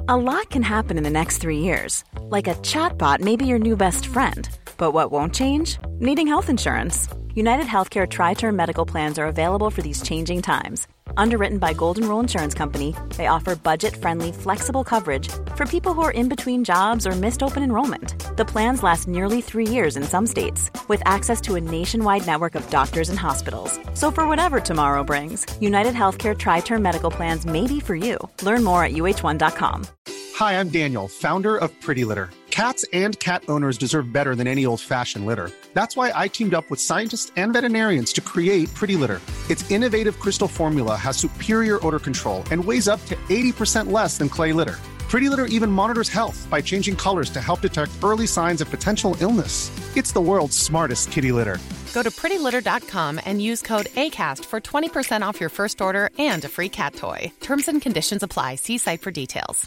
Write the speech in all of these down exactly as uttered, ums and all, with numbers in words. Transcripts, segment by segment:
A lot can happen in the next three years. Like a chatbot may be your new best friend. But what won't change? Needing health insurance. United Healthcare Tri-Term Medical Plans are available for these changing times. Underwritten by Golden Rule Insurance Company, they offer budget-friendly, flexible coverage for people who are in between jobs or missed open enrollment. The plans last nearly three years in some states, with access to a nationwide network of doctors and hospitals. So for whatever tomorrow brings, United Healthcare Tri-Term Medical Plans may be for you. Learn more at U H one dot com. Hi, I'm Daniel, founder of Pretty Litter. Cats and cat owners deserve better than any old-fashioned litter. That's why I teamed up with scientists and veterinarians to create Pretty Litter. Its innovative crystal formula has superior odor control and weighs up to eighty percent less than clay litter. Pretty Litter even monitors health by changing colors to help detect early signs of potential illness. It's the world's smartest kitty litter. Go to pretty litter dot com and use code ACAST for twenty percent off your first order and a free cat toy. Terms and conditions apply. See site for details.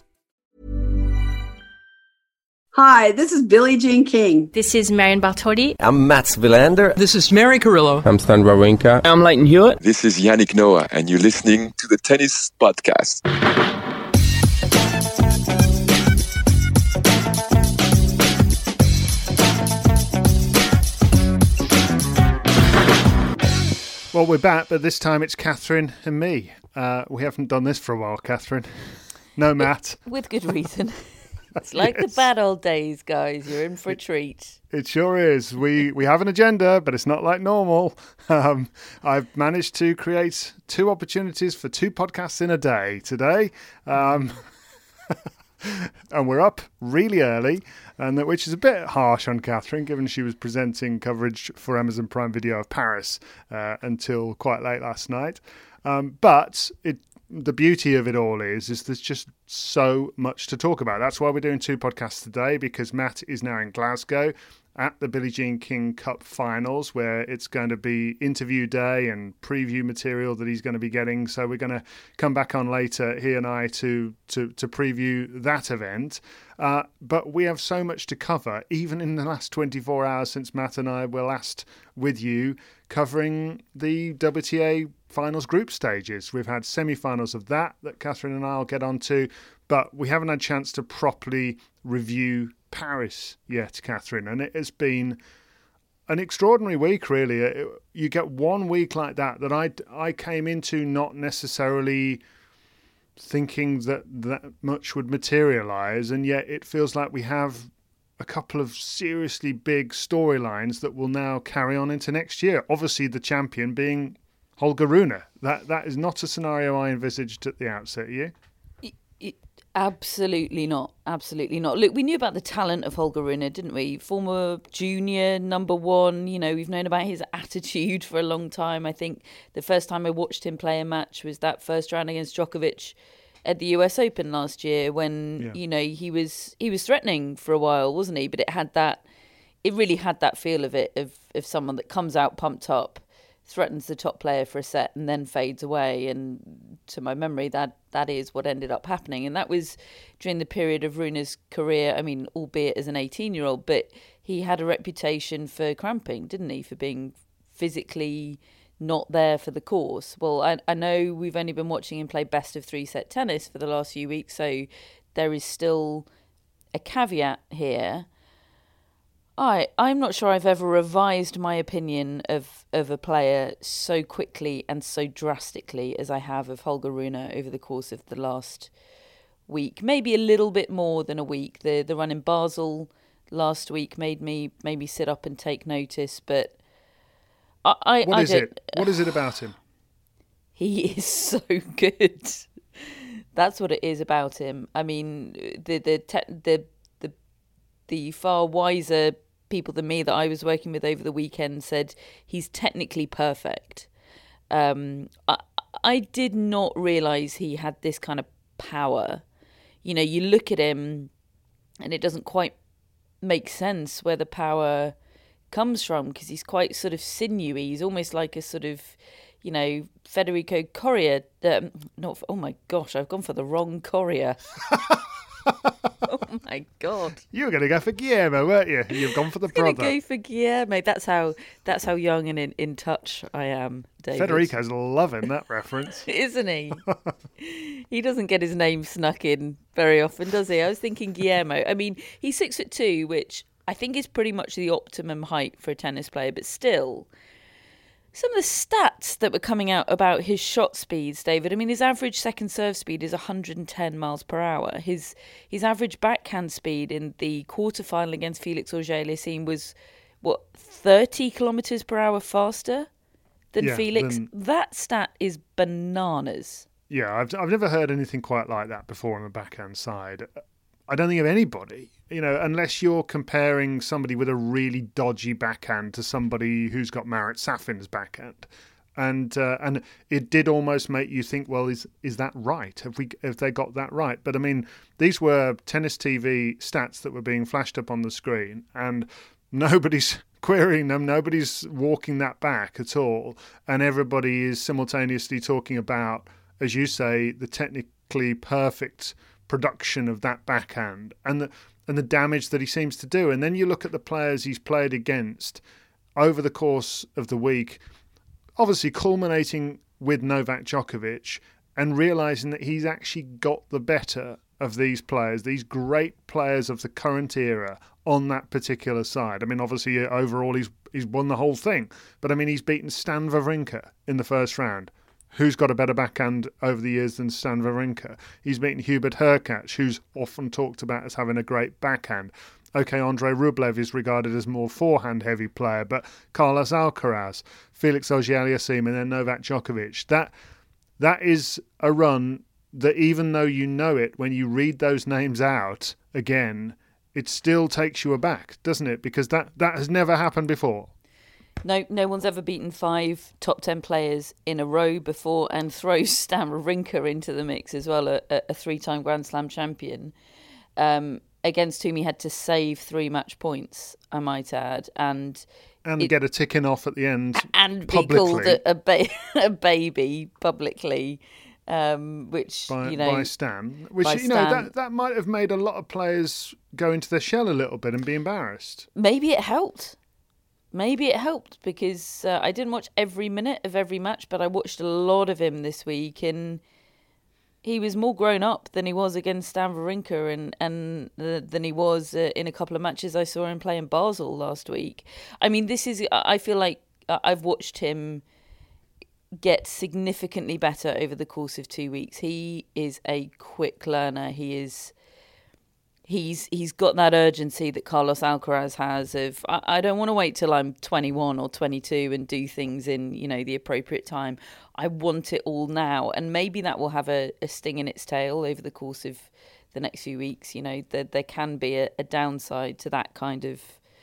Hi, this is Billie Jean King. This is Marion Bartoli. I'm Mats Wilander. This is Mary Carillo. I'm Stan Wawrinka. I'm Leighton Hewitt. This is Yannick Noah, and you're listening to the Tennis Podcast. Well, we're back, but this time it's Catherine and me. Uh, we haven't done this for a while, Catherine. No, Matt. With good reason. It's like yes. The bad old days, guys. You're in for a treat. It sure is. We we have an agenda, but it's not like normal. Um, I've managed to create two opportunities for two podcasts in a day today. Um, and we're up really early, and that, which is a bit harsh on Catherine, given she was presenting coverage for Amazon Prime Video of Paris uh, until quite late last night. Um, but it the beauty of it all is, is there's just so much to talk about. That's why we're doing two podcasts today, because Matt is now in Glasgow at the Billie Jean King Cup finals, where it's going to be interview day and preview material that he's going to be getting. So we're going to come back on later, he and I, to to, to preview that event. Uh, but we have so much to cover, even in the last twenty-four hours since Matt and I were last with you, covering the W T A finals group stages. We've had semi-finals of that that Catherine and I will get onto, but we haven't had a chance to properly review Paris yet, Catherine, and it has been an extraordinary week, really. It, you get one week like that that I, I came into not necessarily thinking that that much would materialise, and yet it feels like we have a couple of seriously big storylines that will now carry on into next year. Obviously, the champion being Holger Rune. That that is not a scenario I envisaged at the outset. You? It, it, absolutely not. Absolutely not. Look, we knew about the talent of Holger Rune, didn't we? Former junior number one. You know, we've known about his attitude for a long time. I think the first time I watched him play a match was that first round against Djokovic at the U S Open last year, when yeah. you know he was he was threatening for a while, wasn't he? But it had that. It really had that feel of it of of someone that comes out pumped up, threatens the top player for a set and then fades away. And to my memory, that that is what ended up happening. And that was during the period of Rune's career. I mean, albeit as an eighteen-year-old, but he had a reputation for cramping, didn't he? For being physically not there for the course. Well, I, I know we've only been watching him play best of three-set tennis for the last few weeks, so there is still a caveat here. I, I'm not sure I've ever revised my opinion of, of a player so quickly and so drastically as I have of Holger Rune over the course of the last week. Maybe a little bit more than a week. The the run in Basel last week made me made me sit up and take notice, but I, I What I is it? What is it about him? He is so good. That's what it is about him. I mean, the the te- the the the far wiser people than me that I was working with over the weekend said he's technically perfect. Um, I, I did not realise he had this kind of power. You know, you look at him and it doesn't quite make sense where the power comes from, because he's quite sort of sinewy. He's almost like a sort of, you know, Federico Coria. Um, not, oh my gosh, I've gone for the wrong Coria. Oh my God. You were going to go for Guillermo, weren't you? You've gone for the I'm gonna brother. go for Guillermo. That's how that's how young and in, in touch I am, David. Federico's loving that reference. Isn't he? He doesn't get his name snuck in very often, does he? I was thinking Guillermo. I mean, he's six foot two, which I think is pretty much the optimum height for a tennis player, but still, some of the stats that were coming out about his shot speeds, David. I mean, his average second serve speed is one hundred ten miles per hour. His his average backhand speed in the quarterfinal against Felix Auger-Aliassime was, what, thirty kilometres per hour faster than Yeah, Felix? than- That stat is bananas. Yeah, I've I've never heard anything quite like that before on the backhand side. I don't think of anybody, you know, unless you're comparing somebody with a really dodgy backhand to somebody who's got Marat Safin's backhand. And uh, and it did almost make you think, well, is is that right? Have we have they got that right? But I mean, these were Tennis T V stats that were being flashed up on the screen, and nobody's querying them, nobody's walking that back at all, and everybody is simultaneously talking about, as you say, the technically perfect production of that backhand and the and the damage that he seems to do. And then you look at the players he's played against over the course of the week, obviously culminating with Novak Djokovic, and realising that he's actually got the better of these players, these great players of the current era on that particular side. I mean, obviously overall he's he's won the whole thing, but I mean, he's beaten Stan Wawrinka in the first round. Who's got a better backhand over the years than Stan Wawrinka? He's beaten Hubert Hurkacz, who's often talked about as having a great backhand. Okay, Andrei Rublev is regarded as a more forehand-heavy player, but Carlos Alcaraz, Felix Auger-Aliassime, and then Novak Djokovic. That that is a run that, even though you know it, when you read those names out again, it still takes you aback, doesn't it? Because that, that has never happened before. No, no one's ever beaten five top ten players in a row before, and throws Stan Wawrinka into the mix as well, a, a three-time Grand Slam champion, um, against whom he had to save three match points, I might add, and and it, get a ticking off at the end, and publicly. be called a, a, ba- a baby publicly, um, which by, you know by Stan, which by you know Stan. that that might have made a lot of players go into their shell a little bit and be embarrassed. Maybe it helped. Maybe it helped because uh, I didn't watch every minute of every match, but I watched a lot of him this week, and he was more grown up than he was against Stan Wawrinka, and and uh, than he was uh, in a couple of matches I saw him play in Basel last week. I mean, this is I feel like I've watched him get significantly better over the course of two weeks. He is a quick learner. He is. He's he's got that urgency that Carlos Alcaraz has of, I, I don't want to wait till I'm twenty-one or twenty-two and do things in, you know, the appropriate time. I want it all now. And maybe that will have a, a sting in its tail over the course of the next few weeks. You know, there, there can be a, a downside to that kind of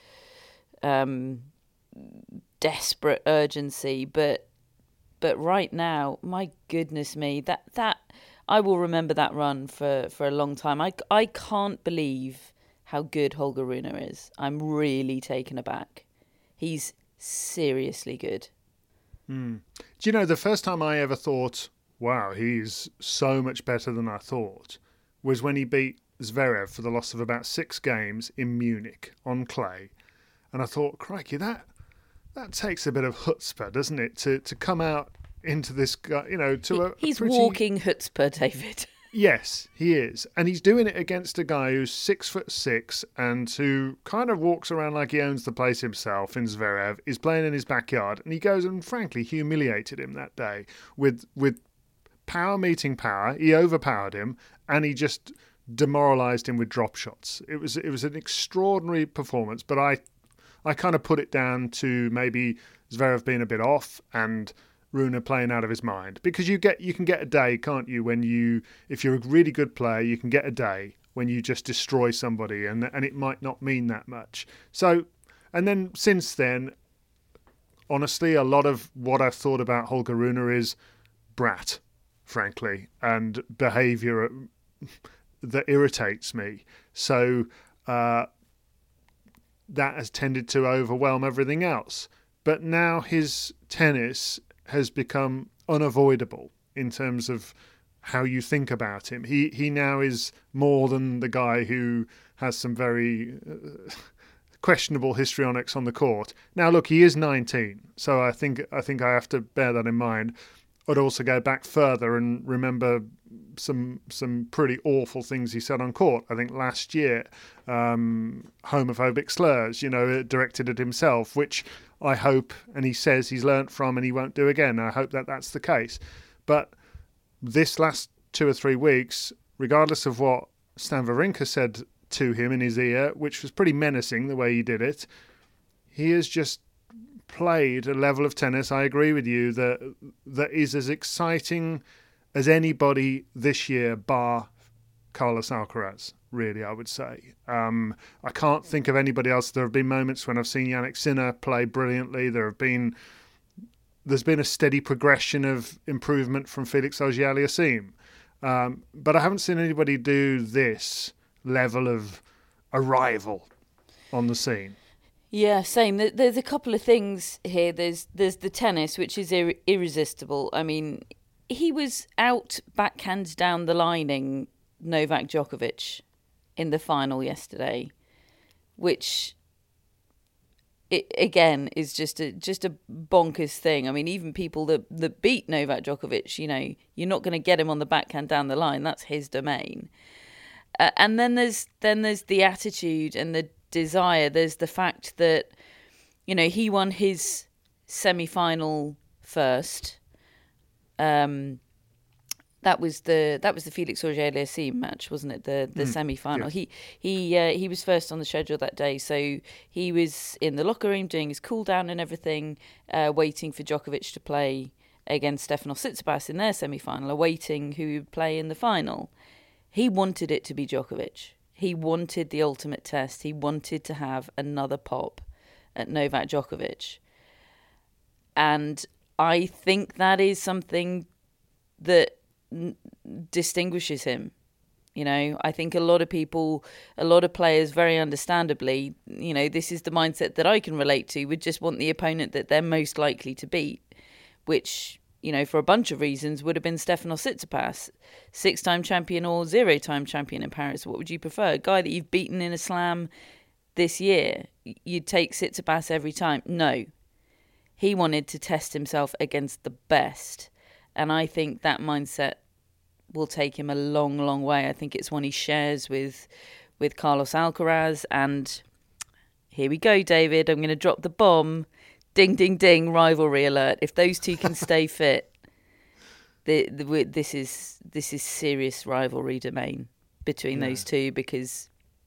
um, desperate urgency. But but right now, my goodness me, that that... I will remember that run for, for a long time. I, I can't believe how good Holger Rune is. I'm really taken aback. He's seriously good. Mm. Do you know, the first time I ever thought, wow, he's so much better than I thought, was when he beat Zverev for the loss of about six games in Munich on clay. And I thought, crikey, that that takes a bit of chutzpah, doesn't it, to, to come out into this guy, you know, to he, a he's pretty... walking chutzpah, David. Yes, he is, and he's doing it against a guy who's six foot six and who kind of walks around like he owns the place himself. In Zverev, is playing in his backyard, and he goes and frankly humiliated him that day with with power meeting power. He overpowered him, and he just demoralised him with drop shots. It was it was an extraordinary performance, but I I kind of put it down to maybe Zverev being a bit off and Rune playing out of his mind, because you get you can get a day, can't you, when you, if you're a really good player, you can get a day when you just destroy somebody, and and it might not mean that much. So, and then since then, honestly, a lot of what I've thought about Holger Rune is brat, frankly, and behaviour that irritates me. So uh, that has tended to overwhelm everything else. But now his tennis has become unavoidable in terms of how you think about him. He he now is more than the guy who has some very uh, questionable histrionics on the court. Now, look, he is nineteen, so I think I think I have to bear that in mind. I'd also go back further and remember some some pretty awful things he said on court. I think last year, um, homophobic slurs, you know, directed at himself, which I hope, and he says he's learnt from and he won't do again. I hope that that's the case. But this last two or three weeks, regardless of what Stan Wawrinka said to him in his ear, which was pretty menacing the way he did it, he has just played a level of tennis, I agree with you, that that is as exciting as anybody this year, bar Carlos Alcaraz, really, I would say. Um, I can't think of anybody else. There have been moments when I've seen Jannik Sinner play brilliantly. There have been, there's been a steady progression of improvement from Felix Auger-Aliassime. Um, but I haven't seen anybody do this level of arrival on the scene. Yeah, same. There's a couple of things here. There's there's the tennis, which is ir- irresistible. I mean, he was out backhand down the lining Novak Djokovic in the final yesterday, which it, again is just a just a bonkers thing. I mean, even people that, that beat Novak Djokovic, you know, you're not going to get him on the backhand down the line. That's his domain. Uh, and then there's then there's the attitude and the desire. There's the fact that, you know, he won his semi-final first. Um, that was the that was the Felix Auger-Aliassime match, wasn't it? The the mm, semi-final. Yeah. He he uh, he was first on the schedule that day, so he was in the locker room doing his cool down and everything, uh, waiting for Djokovic to play against Stefanos Tsitsipas in their semi-final, awaiting who would play in the final. He wanted it to be Djokovic. He wanted the ultimate test. He wanted to have another pop at Novak Djokovic. And I think that is something that n- distinguishes him. You know, I think a lot of people, a lot of players, very understandably, you know, this is the mindset that I can relate to, would just want the opponent that they're most likely to beat, which, you know, for a bunch of reasons, would have been Stefanos Tsitsipas, six-time champion or zero-time champion in Paris. What would you prefer? A guy that you've beaten in a slam this year, you'd take Tsitsipas every time? No. He wanted to test himself against the best. And I think that mindset will take him a long, long way. I think it's one he shares with, with Carlos Alcaraz. And here we go, David. I'm going to drop the bomb. Ding, ding, ding, rivalry alert. If those two can stay fit, the, the, this is this is serious rivalry domain between yeah. those two, because,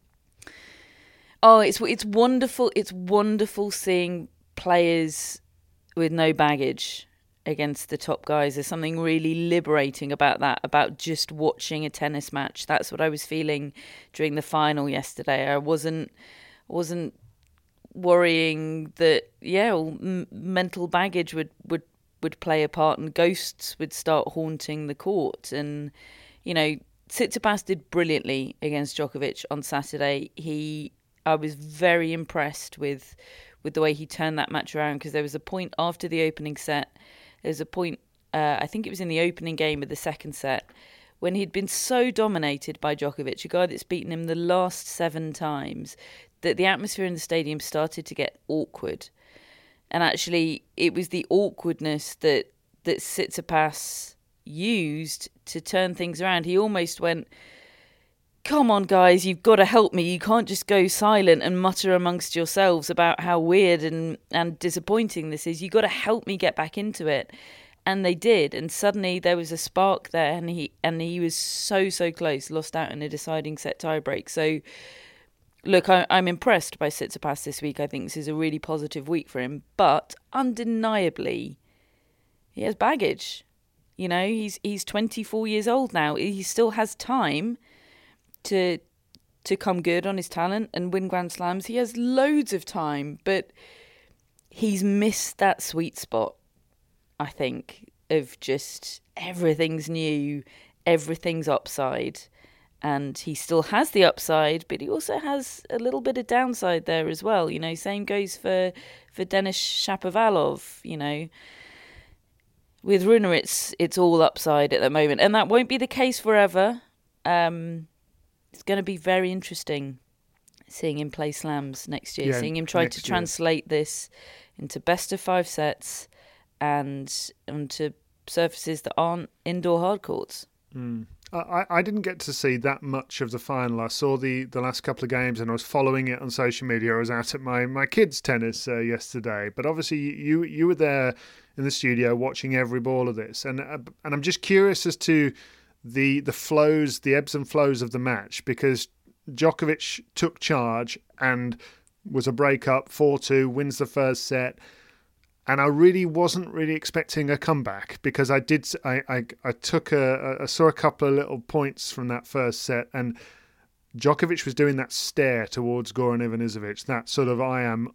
oh, it's it's wonderful. It's wonderful seeing players with no baggage against the top guys. There's something really liberating about that, about just watching a tennis match. That's what I was feeling during the final yesterday. I wasn't wasn't... worrying that, yeah, well, m- mental baggage would, would, would play a part and ghosts would start haunting the court. And, you know, Tsitsipas did brilliantly against Djokovic on Saturday. He, I was very impressed with with the way he turned that match around, because there was a point after the opening set, there was a point, uh, I think it was in the opening game of the second set, when he'd been so dominated by Djokovic, a guy that's beaten him the last seven times, that the atmosphere in the stadium started to get awkward. And actually, it was the awkwardness that, that Tsitsipas used to turn things around. He almost went, come on, guys, you've got to help me. You can't just go silent and mutter amongst yourselves about how weird and, and disappointing this is. You've got to help me get back into it. And they did. And suddenly there was a spark there, and he and he was so, so close, lost out in a deciding set tiebreak. So, look, I, I'm impressed by Tsitsipas this week. I think this is a really positive week for him. But undeniably, he has baggage. You know, he's he's twenty-four years old now. He still has time to to come good on his talent and win Grand Slams. He has loads of time, but he's missed that sweet spot, I think, of just everything's new, everything's upside. And he still has the upside, but he also has a little bit of downside there as well. You know, same goes for, for Denis Shapovalov, you know. with Rune, it's it's all upside at the moment, and that won't be the case forever. Um, it's going to be very interesting seeing him play slams next year, Yeah, seeing him try to next year. translate this into best of five sets and onto surfaces that aren't indoor hard courts. Mm. I, I didn't get to see that much of the final. I saw the, the last couple of games and I was following it on social media. I was out at my, my kids' tennis uh, yesterday. But obviously you you were there in the studio watching every ball of this. And uh, and I'm just curious as to the the flows, the ebbs and flows of the match, because Djokovic took charge and was a break-up, four two, wins the first set. And I really wasn't really expecting a comeback, because I did. I I, I took a I saw a couple of little points from that first set, and Djokovic was doing that stare towards Goran Ivanisevic, that sort of I am,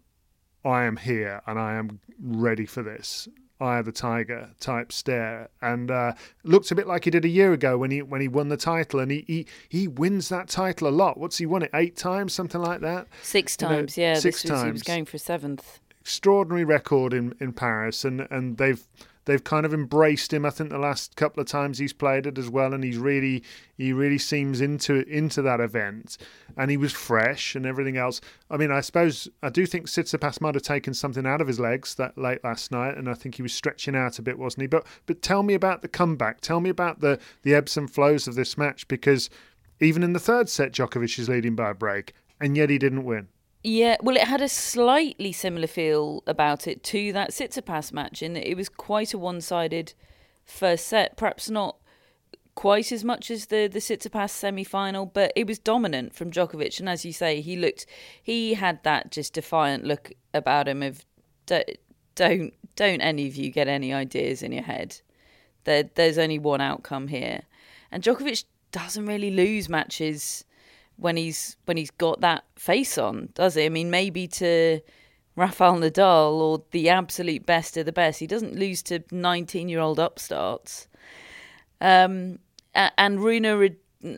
I am here and I am ready for this, Eye of the Tiger type stare, and uh, looked a bit like he did a year ago when he when he won the title, and he he, he wins that title a lot. What's he won it eight times, something like that? Six You know, times, yeah. six this was, times. He was going for a seventh. Extraordinary record in, in Paris, and, and they've they've kind of embraced him. I think the last couple of times he's played it as well, and he's really he really seems into into that event, and he was fresh and everything else. I mean, I suppose I do think Tsitsipas might have taken something out of his legs that late last night, and I think he was stretching out a bit, wasn't he? But but tell me about the comeback. Tell me about the the ebbs and flows of this match, because even in the third set, Djokovic is leading by a break, and yet he didn't win. Yeah, well, it had a slightly similar feel about it to that Tsitsipas match, in that it was quite a one-sided first set. Perhaps not quite as much as the the Tsitsipas semi-final, but it was dominant from Djokovic. And as you say, he looked, he had that just defiant look about him of don't don't, don't any of you get any ideas in your head. There, there's only one outcome here, and Djokovic doesn't really lose matches when he's when he's got that face on, does he? I mean, maybe to Rafael Nadal or the absolute best of the best. He doesn't lose to nineteen-year-old upstarts. Um, and Rune,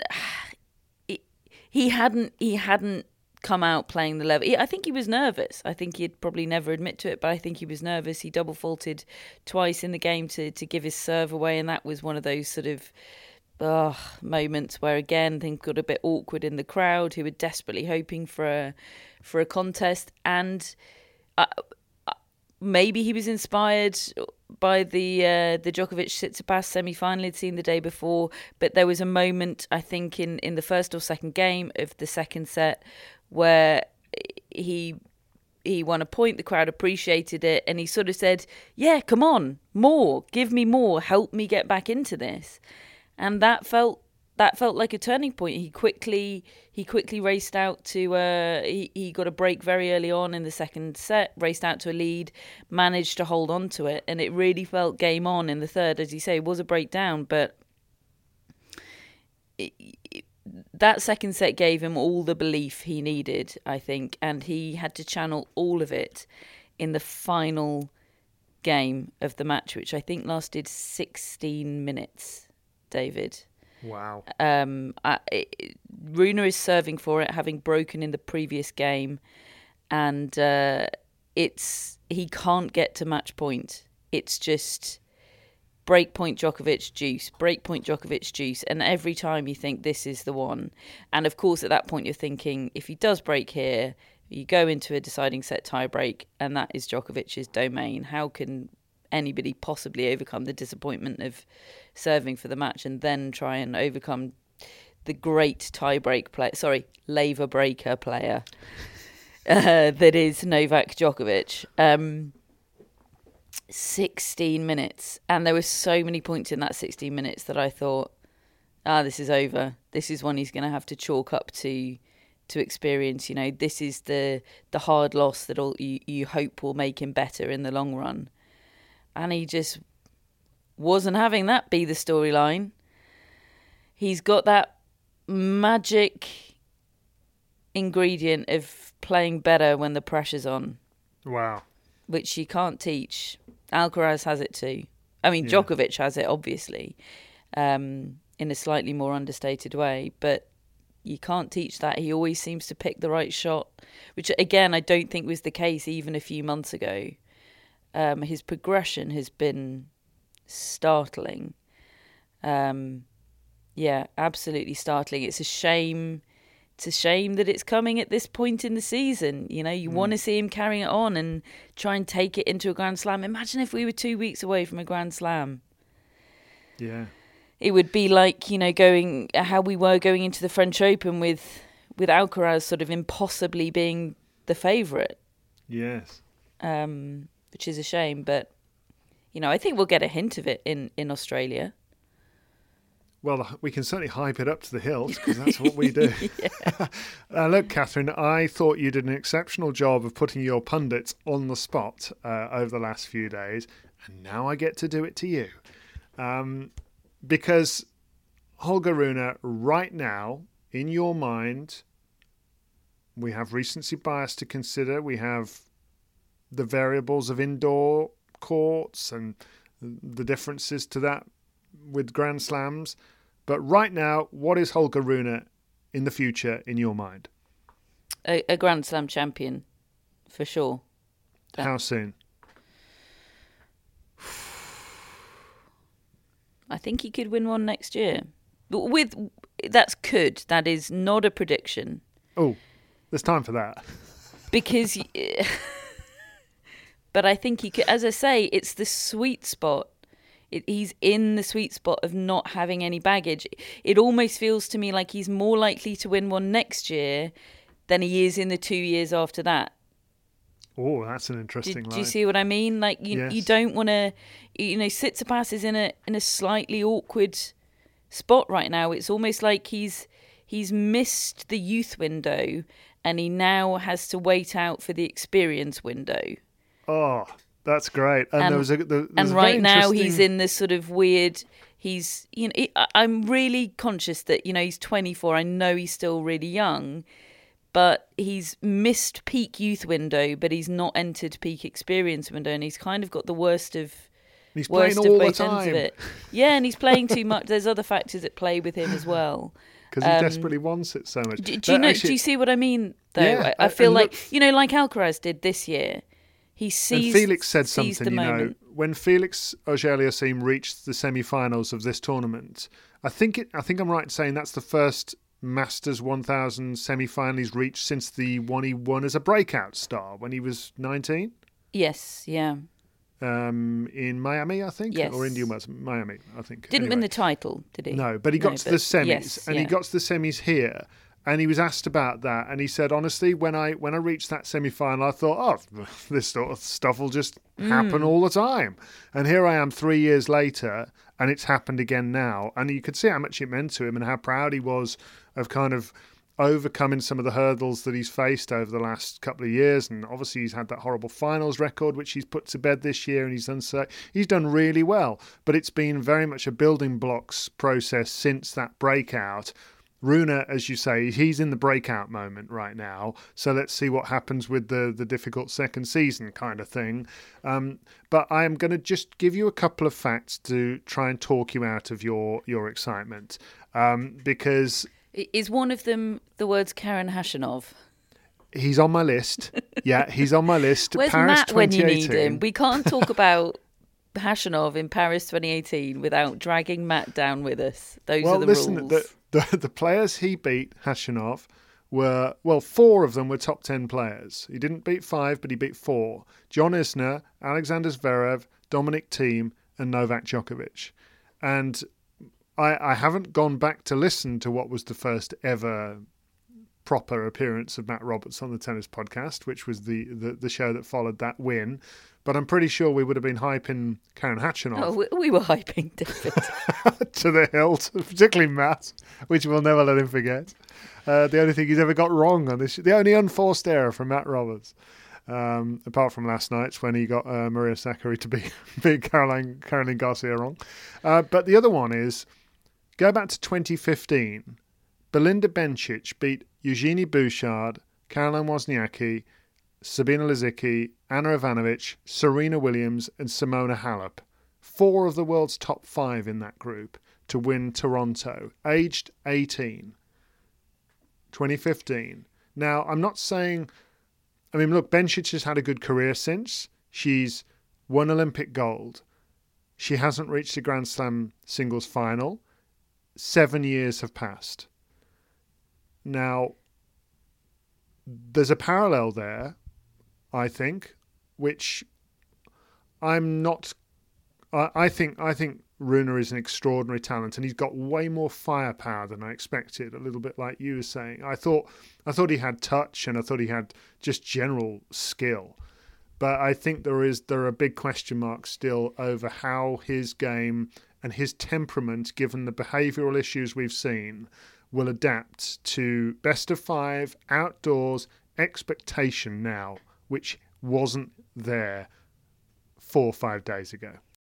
he hadn't he hadn't come out playing the level. I think he was nervous. I think he'd probably never admit to it, but I think he was nervous. He double faulted twice in the game to to give his serve away, and that was one of those sort of Ugh, moments where again things got a bit awkward in the crowd, who were desperately hoping for a for a contest, and uh, maybe he was inspired by the uh, the Djokovic Tsitsipas semi-final he'd seen the day before. But there was a moment, I think, in, in the first or second game of the second set where he he won a point. The crowd appreciated it, and he sort of said, "Yeah, come on, more, give me more, help me get back into this." And that felt that felt like a turning point. He quickly he quickly raced out to uh, he he got a break very early on in the second set, raced out to a lead, managed to hold on to it, and it really felt game on in the third. As you say, it was a breakdown, but it, it, that second set gave him all the belief he needed, I think, and he had to channel all of it in the final game of the match, which I think lasted sixteen minutes. David. Wow. Um, I, it, Rune is serving for it, having broken in the previous game, and uh, it's he can't get to match point. It's just break point Djokovic juice, break point Djokovic juice, and every time you think this is the one. And of course, at that point, you're thinking if he does break here, you go into a deciding set tie break, and that is Djokovic's domain. How can anybody possibly overcome the disappointment of serving for the match and then try and overcome the great tie-break player, sorry, laver breaker player uh, that is Novak Djokovic. Um, sixteen minutes, and there were so many points in that sixteen minutes that I thought, ah, this is over. This is one he's going to have to chalk up to to experience. You know, this is the the hard loss that all you, you hope will make him better in the long run. And he just wasn't having that be the storyline. He's got that magic ingredient of playing better when the pressure's on. Wow. Which you can't teach. Alcaraz has it too. I mean, Yeah. Djokovic has it, obviously, um, in a slightly more understated way. But you can't teach that. He always seems to pick the right shot, which, again, I don't think was the case even a few months ago. Um, his progression has been startling. Um, yeah, absolutely startling. It's a shame. It's a shame that it's coming at this point in the season. You know, you mm. want to see him carrying it on and try and take it into a Grand Slam. Imagine if we were two weeks away from a Grand Slam. Yeah. It would be like, you know, going how we were going into the French Open with with Alcaraz sort of impossibly being the favourite. Yes. Um, which is a shame, but, you know, I think we'll get a hint of it in, in Australia. Well, we can certainly hype it up to the hills because that's what we do. uh, look, Catherine, I thought you did an exceptional job of putting your pundits on the spot uh, over the last few days, and now I get to do it to you. Um, because Holger Rune, right now, in your mind, we have recency bias to consider. We have the variables of indoor courts and the differences to that with Grand Slams. But right now, what is Holger Rune in the future in your mind? A, a Grand Slam champion, for sure. That... How soon? I think he could win one next year. With that's could. That is not a prediction. Oh, there's time for that. Because, but I think he could. As I say, it's the sweet spot. It, he's in the sweet spot of not having any baggage. It almost feels to me like he's more likely to win one next year than he is in the two years after that. Oh, that's an interesting do, line. Do you see what I mean? Like you, yes. you don't want to, you know, Tsitsipas is in a in a slightly awkward spot right now. It's almost like he's he's missed the youth window and he now has to wait out for the experience window. Oh. That's great. And, and there was a, there was and a right now interesting... he's in this sort of weird. He's you know I'm really conscious that you know he's twenty-four. I know he's still really young, but he's missed peak youth window, but he's not entered peak experience window, and he's kind of got the worst of he's worst playing of all both the time. ends of it. Yeah, and he's playing too much. There's other factors at play with him as well. Because he um, desperately wants it so much. Do, do you know? Actually, do you see what I mean? Though yeah, I, I feel like look, you know, like Alcaraz did this year. He sees. And Felix said sees something. The you moment. know, when Felix Auger-Aliassime reached the semi-finals of this tournament, I think it. I think I'm right in saying that's the first Masters one thousand semi-final he's reached since the one he won as a breakout star when he was nineteen. Yes. Yeah. Um, in Miami, I think, yes. or Indian Wells, Miami, I think. Didn't anyway. win the title, did he? No, but he got no, to but the semis, yes, and yeah. he got to the semis here. And he was asked about that, and he said, honestly, when I when I reached that semi-final, I thought, oh, this sort of stuff will just mm. happen all the time. And here I am three years later, and it's happened again now. And you could see how much it meant to him and how proud he was of kind of overcoming some of the hurdles that he's faced over the last couple of years. And obviously he's had that horrible finals record, which he's put to bed this year, and he's done so. He's done really well. But it's been very much a building blocks process since that breakout. Rune, as you say, he's in the breakout moment right now. So let's see what happens with the, the difficult second season kind of thing. Um, but I am going to just give you a couple of facts to try and talk you out of your, your excitement. Um, because... Is one of them the words Karen Khachanov? He's on my list. Yeah, he's on my list. Where's Paris Matt when you need him? We can't talk about Khachanov in Paris twenty eighteen without dragging Matt down with us. Those well, are the listen, rules. The, the, the players he beat, Khachanov, were, well, four of them were top ten players. He didn't beat five, but he beat four. John Isner, Alexander Zverev, Dominic Thiem, and Novak Djokovic. And I, I haven't gone back to listen to what was the first ever proper appearance of Matt Roberts on the Tennis Podcast, which was the, the, the show that followed that win. But I'm pretty sure we would have been hyping Karen Khachanov. Oh, we, we were hyping David. to the hilt, particularly Matt, which we'll never let him forget. Uh, the only thing he's ever got wrong on this, the only unforced error from Matt Roberts, um, apart from last night's when he got uh, Maria Sakkari to beat, beat Caroline, Caroline Garcia wrong. Uh, but the other one is, go back to twenty fifteen. Belinda Bencic beat Eugenie Bouchard, Caroline Wozniacki, Sabina Lisicki, Anna Ivanovic, Serena Williams and Simona Halep. Four of the world's top five in that group to win Toronto, aged eighteen. twenty fifteen. Now, I'm not saying... I mean, look, Bencic has had a good career since. She's won Olympic gold. She hasn't reached a Grand Slam singles final. Seven years have passed. Now, there's a parallel there, I think, which I'm not. I, I think. I think Rune is an extraordinary talent, and he's got way more firepower than I expected. A little bit like you were saying. I thought. I thought he had touch, and I thought he had just general skill. But I think there is there are big question marks still over how his game and his temperament, given the behavioural issues we've seen, will adapt to best of five, outdoors, expectation now, which wasn't there four or five days ago.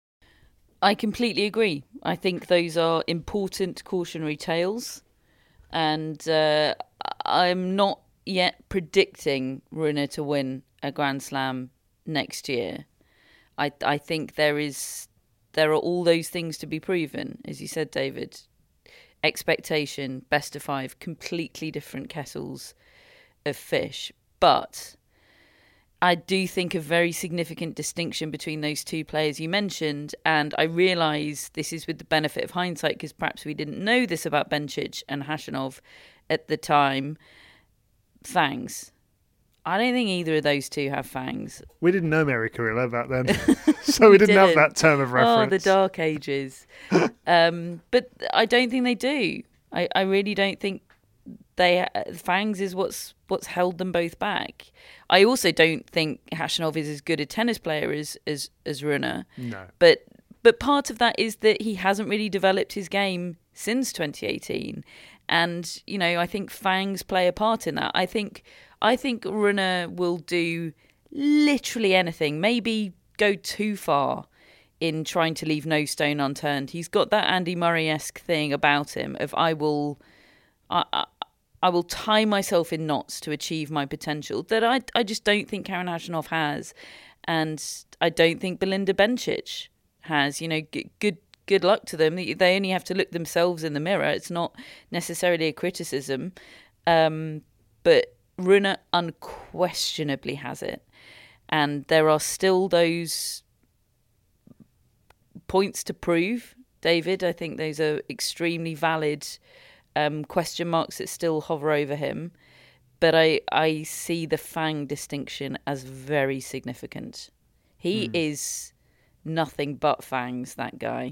I completely agree. I think those are important cautionary tales. And uh, I'm not yet predicting Rune to win a Grand Slam next year. I I think there is there are all those things to be proven, as you said, David. Expectation, best of five, completely different kettles of fish. But I do think a very significant distinction between those two players you mentioned, and I realise this is with the benefit of hindsight because perhaps we didn't know this about Bencic and Khachanov at the time. Fangs. I don't think either of those two have fangs. We didn't know Mary Carrillo back then, so we didn't, didn't have that term of reference. Oh, the dark ages. um, but I don't think they do. I, I really don't think they fangs is what's what's held them both back. I also don't think Khachanov is as good a tennis player as as, as Rune. No. But but part of that is that he hasn't really developed his game since twenty eighteen. And, you know, I think fangs play a part in that. I think I think Rune will do literally anything, maybe go too far in trying to leave no stone unturned. He's got that Andy Murray-esque thing about him of I will I, I, I will tie myself in knots to achieve my potential that I, I just don't think Karen Khachanov has. And I don't think Belinda Bencic has. You know, g- good good luck to them. They only have to look themselves in the mirror. It's not necessarily a criticism. Um, but Rune unquestionably has it. And there are still those points to prove, David. I think those are extremely valid um, question marks that still hover over him. But I, I see the Fang distinction as very significant. He mm. is nothing but fangs, that guy.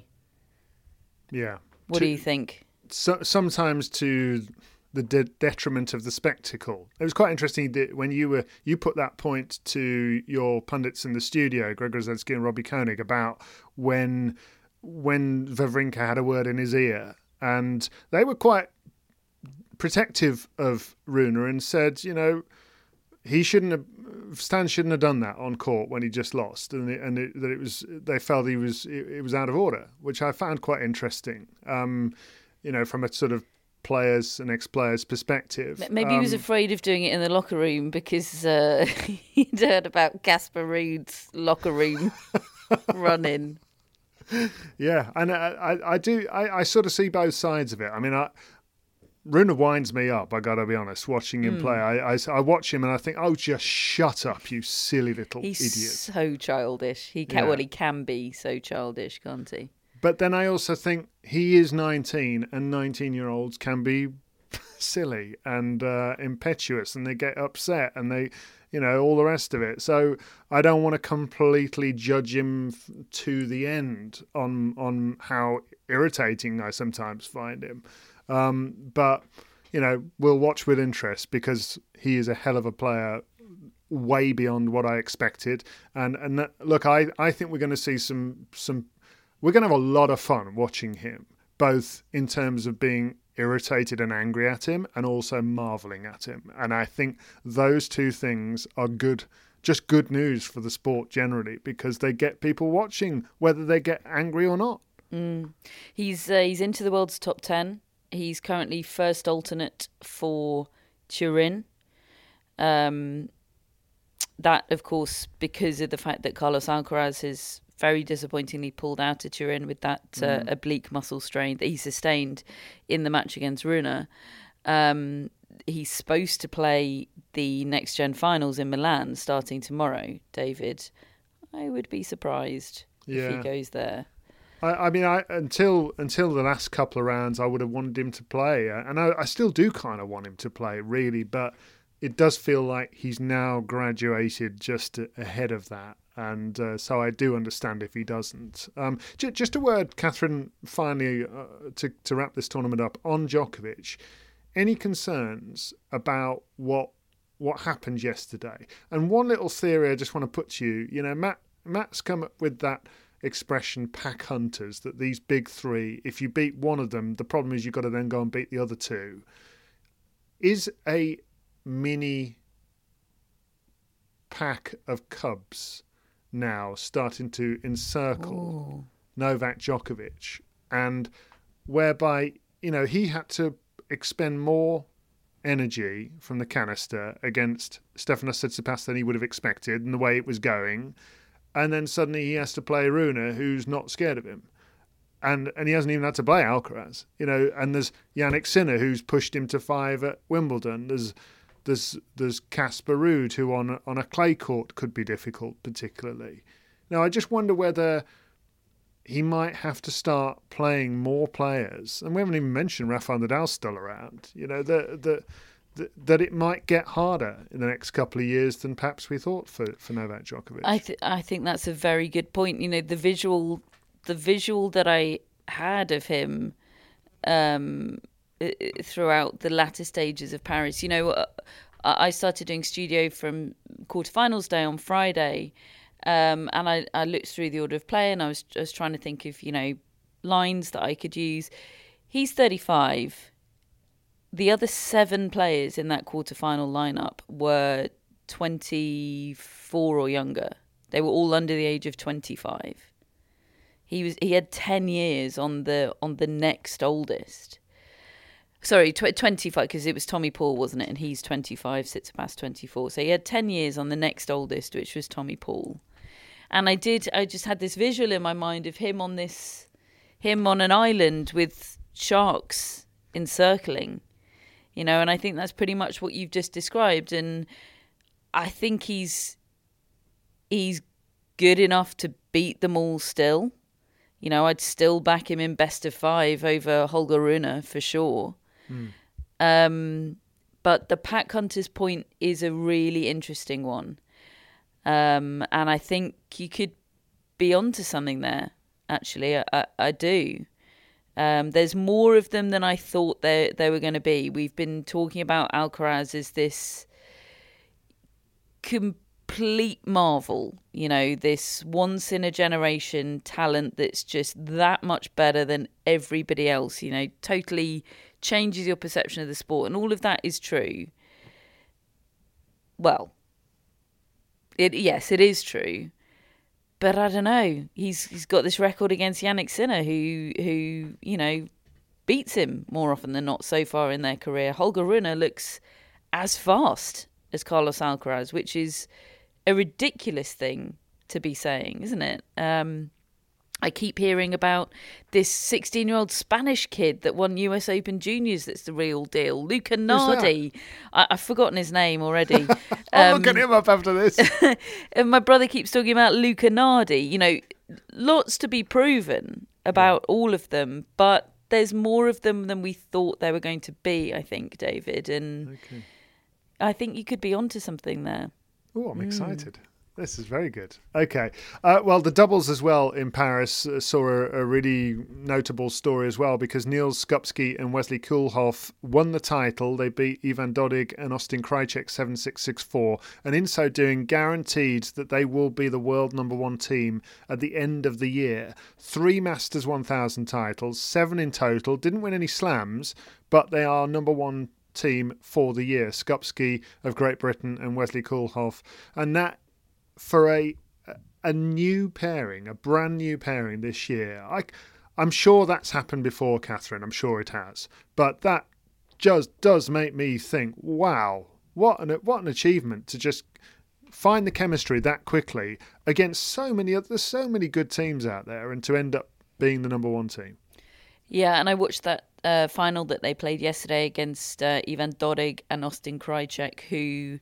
Yeah. What to, do you think? So, sometimes to the de- detriment of the spectacle. It was quite interesting that when you were you put that point to your pundits in the studio, Greg Rusedski and Robbie Koenig, about when when Wawrinka had a word in his ear, and they were quite protective of Rune and said, you know, he shouldn't have, Stan shouldn't have done that on court when he just lost, and it, and it, that it was they felt he was it, it was out of order, which I found quite interesting. Um, you know, from a sort of players and ex-players perspective. Maybe um, he was afraid of doing it in the locker room because uh, he'd heard about Casper Ruud's locker room run-in. Yeah, and I, I, I do. I, I sort of see both sides of it. I mean, I, Rune winds me up. I got to be honest. Watching him mm. play, I, I, I watch him and I think, oh, just shut up, you silly little He's idiot. He's so childish. He can, yeah. Well, he can be so childish, can't he? But then I also think he is nineteen, and nineteen-year-olds can be silly and uh, impetuous, and they get upset, and they, you know, all the rest of it. So I don't want to completely judge him f- to the end on on how irritating I sometimes find him. Um, but, you know, we'll watch with interest because he is a hell of a player, way beyond what I expected. And and that, look, I, I think we're going to see some some. We're going to have a lot of fun watching him, both in terms of being irritated and angry at him and also marvelling at him. And I think those two things are good, just good news for the sport generally, because they get people watching whether they get angry or not. Mm. He's uh, he's into the world's top ten. He's currently first alternate for Turin. Um, that, of course, because of the fact that Carlos Alcaraz has very disappointingly pulled out of Turin with that uh, mm. oblique muscle strain that he sustained in the match against Rune. Um, he's supposed to play the Next Gen Finals in Milan starting tomorrow, David. I would be surprised yeah. if he goes there. I, I mean, I until until the last couple of rounds, I would have wanted him to play, uh, and I, I still do kind of want him to play, really. But it does feel like he's now graduated just ahead of that, and uh, so I do understand if he doesn't. Um, j- just a word, Catherine, finally, uh, to to wrap this tournament up on Djokovic. Any concerns about what what happened yesterday? And one little theory I just want to put to you. You know, Matt Matt's come up with that expression, pack hunters, that these big three, if you beat one of them, the problem is you've got to then go and beat the other two. Is a mini pack of cubs now starting to encircle Ooh. Novak Djokovic, and whereby, you know, he had to expend more energy from the canister against Stefanos Tsitsipas than he would have expected and the way it was going, and then suddenly he has to play Rune, who's not scared of him. And and he hasn't even had to play Alcaraz, you know. And there's Jannik Sinner, who's pushed him to five at Wimbledon. There's there's there's Casper Ruud, who on on a clay court could be difficult, particularly. Now I just wonder whether he might have to start playing more players. And we haven't even mentioned Rafael Nadal still around. You know, that that that it might get harder in the next couple of years than perhaps we thought for, for Novak Djokovic. I th- I think that's a very good point. You know, the visual. The visual that I had of him um, throughout the latter stages of Paris, you know, uh, I started doing studio from quarterfinals day on Friday, um, and I, I looked through the order of play, and I was just trying to think of, you know, lines that I could use. He's thirty-five. The other seven players in that quarterfinal lineup were twenty-four or younger. They were all under the age of twenty-five. He was he had ten years on the on the next oldest. Sorry, tw- twenty-five, because it was Tommy Paul, wasn't it? And he's twenty-five, Tsitsipas twenty-four. So he had ten years on the next oldest, which was Tommy Paul. And I did I just had this visual in my mind of him on this him on an island with sharks encircling. You know, and I think that's pretty much what you've just described. And I think he's he's good enough to beat them all still. You know, I'd still back him in best of five over Holger Rune for sure. Mm. Um, but the pack hunters point is a really interesting one. Um, and I think you could be onto something there, actually. I, I, I do. Um, there's more of them than I thought there, there were going to be. We've been talking about Alcaraz as this complete marvel, you know, this once in a generation talent that's just that much better than everybody else, you know, totally changes your perception of the sport, and all of that is true. Well, it yes, it is true, but I don't know. He's he's got this record against Jannik Sinner, who who you know beats him more often than not so far in their career. Holger Rune looks as fast as Carlos Alcaraz, which is a ridiculous thing to be saying, isn't it? Um, I keep hearing about this sixteen-year-old Spanish kid that won U S Open Juniors that's the real deal. Luca Nardi. I, I've forgotten his name already. I'll um, look at him up after this. And my brother keeps talking about Luca Nardi. You know, lots to be proven about yeah. all of them, but there's more of them than we thought there were going to be, I think, David. And okay. I think you could be onto something there. Oh, I'm excited. Mm. This is very good. Okay. Uh, well, the doubles as well in Paris uh, saw a, a really notable story as well, because Niels Skupski and Wesley Koolhof won the title. They beat Ivan Dodig and Austin Krajicek seven six, six four, and in so doing guaranteed that they will be the world number one team at the end of the year. Three Masters one thousand titles, seven in total. Didn't win any slams, but they are number one team for the year. Skupski of Great Britain and Wesley Koolhof. And that, for a a new pairing, a brand new pairing this year. I, I'm sure that's happened before, Catherine. I'm sure it has. But that just does make me think, wow, what an what an achievement to just find the chemistry that quickly against so many other, there's so many good teams out there, and to end up being the number one team. Yeah, and I watched that uh, final that they played yesterday against uh, Ivan Dodig and Austin Krajicek, who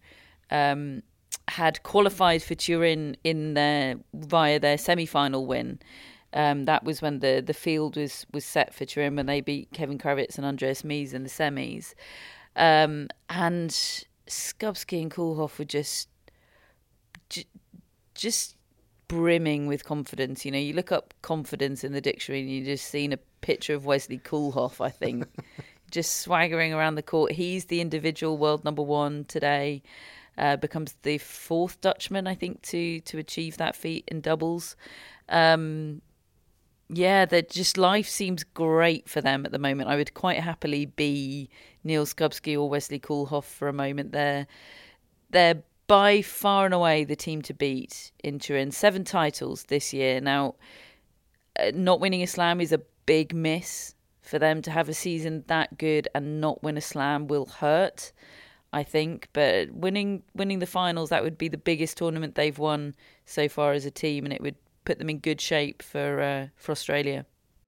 um, had qualified for Turin in their via their semi-final win, Um, that was when the, the field was, was set for Turin when they beat Kevin Kravitz and Andreas Mies in the semis. Um, and Skubski and Koolhof were just, j- just brimming with confidence. You know, you look up confidence in the dictionary and you've just seen a picture of Wesley Koolhof, I think, just swaggering around the court. He's the individual world number one today. Uh, becomes the fourth Dutchman, I think, to to achieve that feat in doubles. Um, yeah, that just life seems great for them at the moment. I would quite happily be Neil Skubski or Wesley Koolhof for a moment. They're they're by far and away the team to beat in Turin. Seven titles this year. Now, uh, not winning a slam is a big miss for them. To have a season that good and not win a slam will hurt, I think, but winning winning the finals, that would be the biggest tournament they've won so far as a team, and it would put them in good shape for uh, for Australia.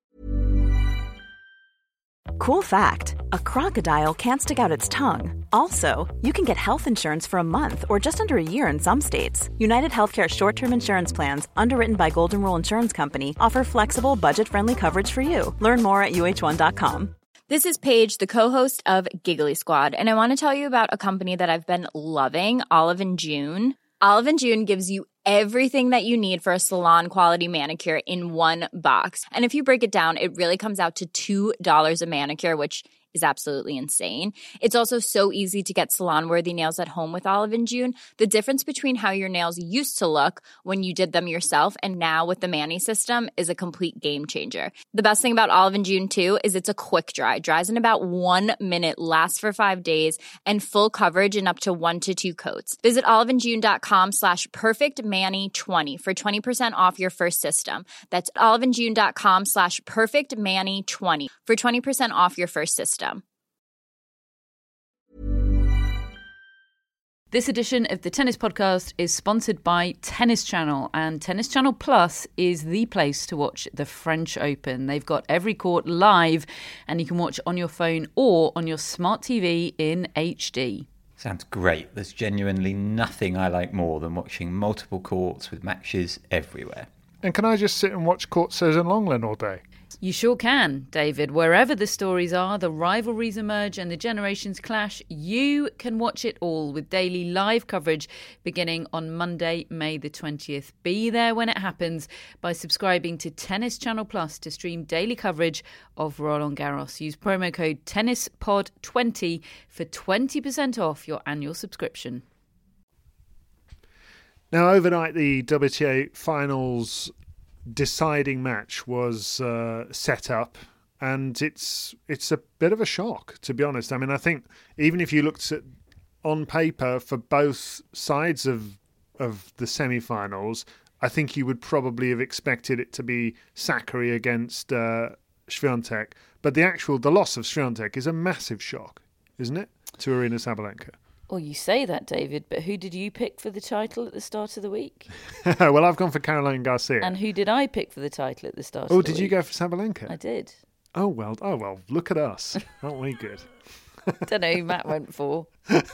Cool fact, a crocodile can't stick out its tongue. Also, you can get health insurance for a month or just under a year in some states. United Healthcare short-term insurance plans, underwritten by Golden Rule Insurance Company, offer flexible, budget-friendly coverage for you. Learn more at U H one dot com. This is Paige, the co-host of Giggly Squad, and I want to tell you about a company that I've been loving, Olive and June. Olive and June gives you everything that you need for a salon-quality manicure in one box. And if you break it down, it really comes out to two dollars a manicure, which is absolutely insane. It's also so easy to get salon-worthy nails at home with Olive and June. The difference between how your nails used to look when you did them yourself and now with the Mani system is a complete game changer. The best thing about Olive and June, too, is it's a quick dry. Dries in about one minute, lasts for five days, and full coverage in up to one to two coats. Visit oliveandjune.com slash perfectmani20 for twenty percent off your first system. That's oliveandjune.com slash perfectmani20 for twenty percent off your first system. This edition of the Tennis Podcast is sponsored by Tennis Channel, and Tennis Channel Plus is the place to watch the French Open. They've got every court live, and you can watch on your phone or on your smart T V in H D. Sounds great. There's genuinely nothing I like more than watching multiple courts with matches everywhere. And can I just sit and watch Court Saison Longland all day? You sure can, David. Wherever the stories are, the rivalries emerge and the generations clash, you can watch it all with daily live coverage beginning on Monday, May the twentieth. Be there when it happens by subscribing to Tennis Channel Plus to stream daily coverage of Roland Garros. Use promo code tennis pod twenty for twenty percent off your annual subscription. Now, overnight, the W T A Finals deciding match was uh, set up, and it's it's a bit of a shock, to be honest. I mean, I think even if you looked at on paper for both sides of of the semi-finals, I think you would probably have expected it to be Sakkari against uh, Swiatek. But the actual the loss of Swiatek is a massive shock, isn't it, to Aryna Sabalenka? Well, you say that, David, but who did you pick for the title at the start of the week? Well, I've gone for Caroline Garcia. And who did I pick for the title at the start oh, of the week? Oh, did you go for Sabalenka? I did. Oh, well, oh well. Look at us. Aren't we good? Don't know who Matt went for.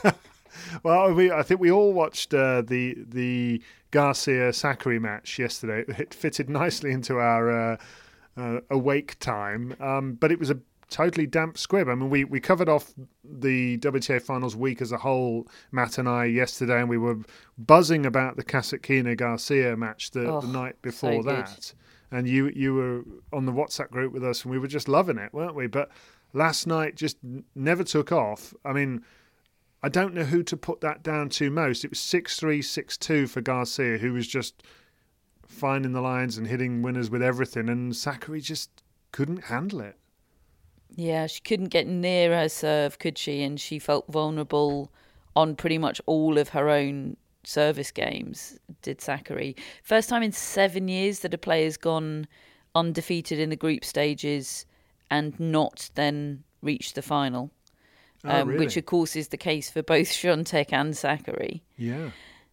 Well, we, I think we all watched uh, the the Garcia-Sakkari match yesterday. It fitted nicely into our uh, uh, awake time, um, but it was a totally damp squib. I mean, we, we covered off the W T A Finals week as a whole, Matt and I, yesterday, and we were buzzing about the Kasatkina-Garcia match the, oh, the night before so that. And you you were on the WhatsApp group with us, and we were just loving it, weren't we? But last night just never took off. I mean, I don't know who to put that down to most. It was six three, six two for Garcia, who was just finding the lines and hitting winners with everything, and Sakkari just couldn't handle it. Yeah, she couldn't get near her serve, could she? And she felt vulnerable on pretty much all of her own service games, did Sakkari. First time in seven years that a player's gone undefeated in the group stages and not then reached the final. Oh, um, really? Which, of course, is the case for both Swiatek and Sakkari. Yeah.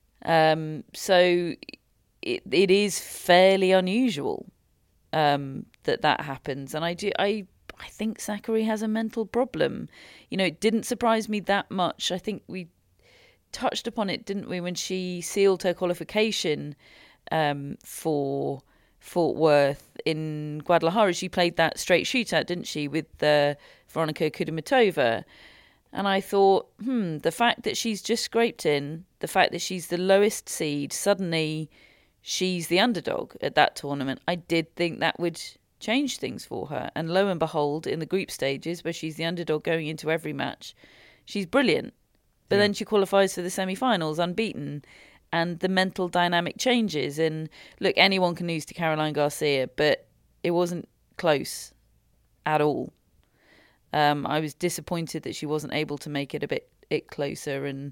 Um, so it it is fairly unusual um, that that happens. And I do... I. I think Sakkari has a mental problem. You know, it didn't surprise me that much. I think we touched upon it, didn't we, when she sealed her qualification um, for Fort Worth in Guadalajara. She played that straight shootout, didn't she, with uh, Veronika Kudermetova. And I thought, hmm, the fact that she's just scraped in, the fact that she's the lowest seed, suddenly she's the underdog at that tournament. I did think that would change things for her. And lo and behold, in the group stages, where she's the underdog going into every match, she's brilliant. But yeah. then she qualifies for the semi-finals unbeaten. And the mental dynamic changes. And look, anyone can lose to Caroline Garcia, but it wasn't close at all. Um, I was disappointed that she wasn't able to make it a bit it closer. And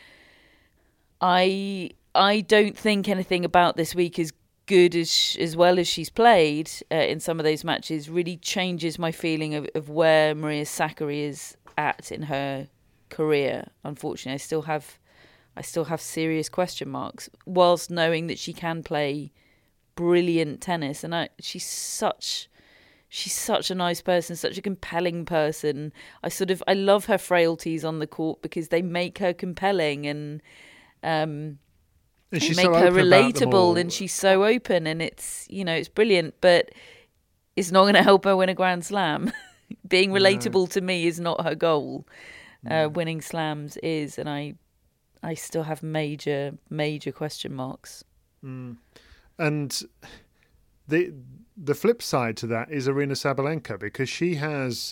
I I don't think anything about this week is good as as well as she's played uh, in some of those matches really changes my feeling of, of where Maria Sakkari is at in her career. Unfortunately, I still have I still have serious question marks, whilst knowing that she can play brilliant tennis, and I, she's such she's such a nice person, such a compelling person. I sort of I love her frailties on the court because they make her compelling and um. And she's make so her open about them all. relatable, and she's so open, and it's you know it's brilliant, but it's not going to help her win a Grand Slam. Being relatable no. to me is not her goal. No. Uh, winning slams is, and I, I still have major, major question marks. Mm. And the the flip side to that is Aryna Sabalenka, because she has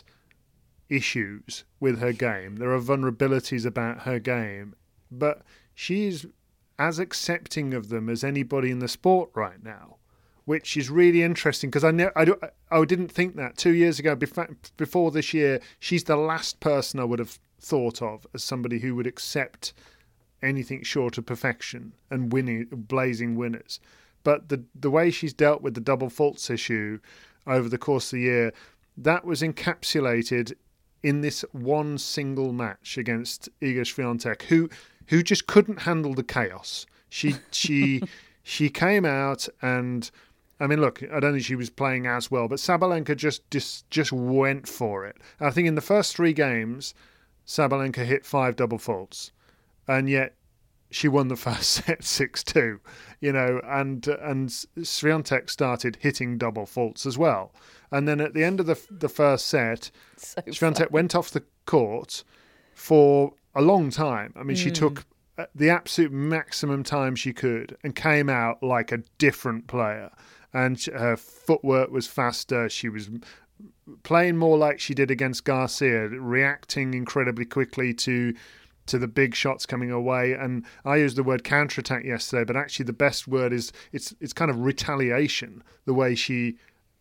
issues with her game. There are vulnerabilities about her game, but she's as accepting of them as anybody in the sport right now, which is really interesting because I, ne- I, do- I didn't think that two years ago. Before, before this year, she's the last person I would have thought of as somebody who would accept anything short of perfection and winning, blazing winners. But the the way she's dealt with the double faults issue over the course of the year, that was encapsulated in this one single match against Iga Swiatek, who who just couldn't handle the chaos. She she she came out and, I mean, look, I don't think she was playing as well, but Sabalenka just just, just went for it. I think in the first three games, Sabalenka hit five double faults, and yet she won the first set six two, you know, and and Swiatek started hitting double faults as well. And then at the end of the the first set, so Swiatek went off the court for a long time. I mean, mm. she took the absolute maximum time she could and came out like a different player. And her footwork was faster. She was playing more like she did against Garcia, reacting incredibly quickly to to the big shots coming away. And I used the word counterattack yesterday, but actually the best word is it's it's kind of retaliation, the way she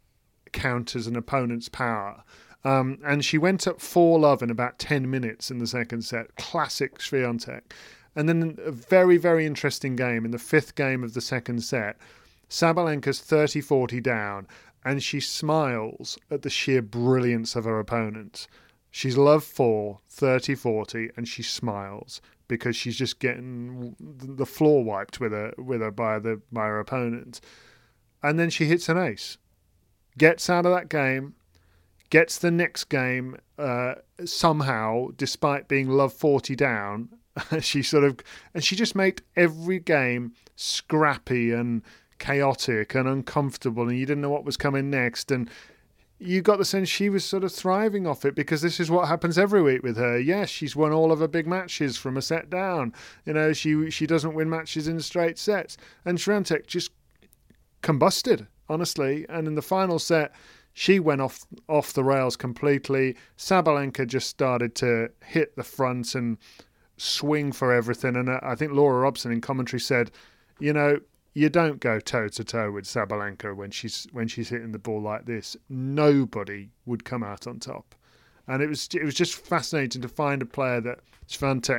counters an opponent's power. Um, and she went up four love in about ten minutes in the second set. Classic Swiatek. And then a very, very interesting game in the fifth game of the second set. Sabalenka's thirty forty down, and she smiles at the sheer brilliance of her opponent. She's love four, thirty forty, and she smiles because she's just getting the floor wiped with her, with her by the by her opponent. And then she hits an ace, gets out of that game, gets the next game uh, somehow, despite being love forty down. she sort of, and she just made every game scrappy and chaotic and uncomfortable, and you didn't know what was coming next. And you got the sense she was sort of thriving off it, because this is what happens every week with her. Yes, she's won all of her big matches from a set down. You know, she she doesn't win matches in straight sets. And Swiatek just combusted, honestly. And in the final set, she went off off the rails completely. Sabalenka just started to hit the front and swing for everything. And I think Laura Robson in commentary said, you know, you don't go toe to toe with Sabalenka when she's when she's hitting the ball like this. Nobody would come out on top, and it was it was just fascinating to find a player that Swiatek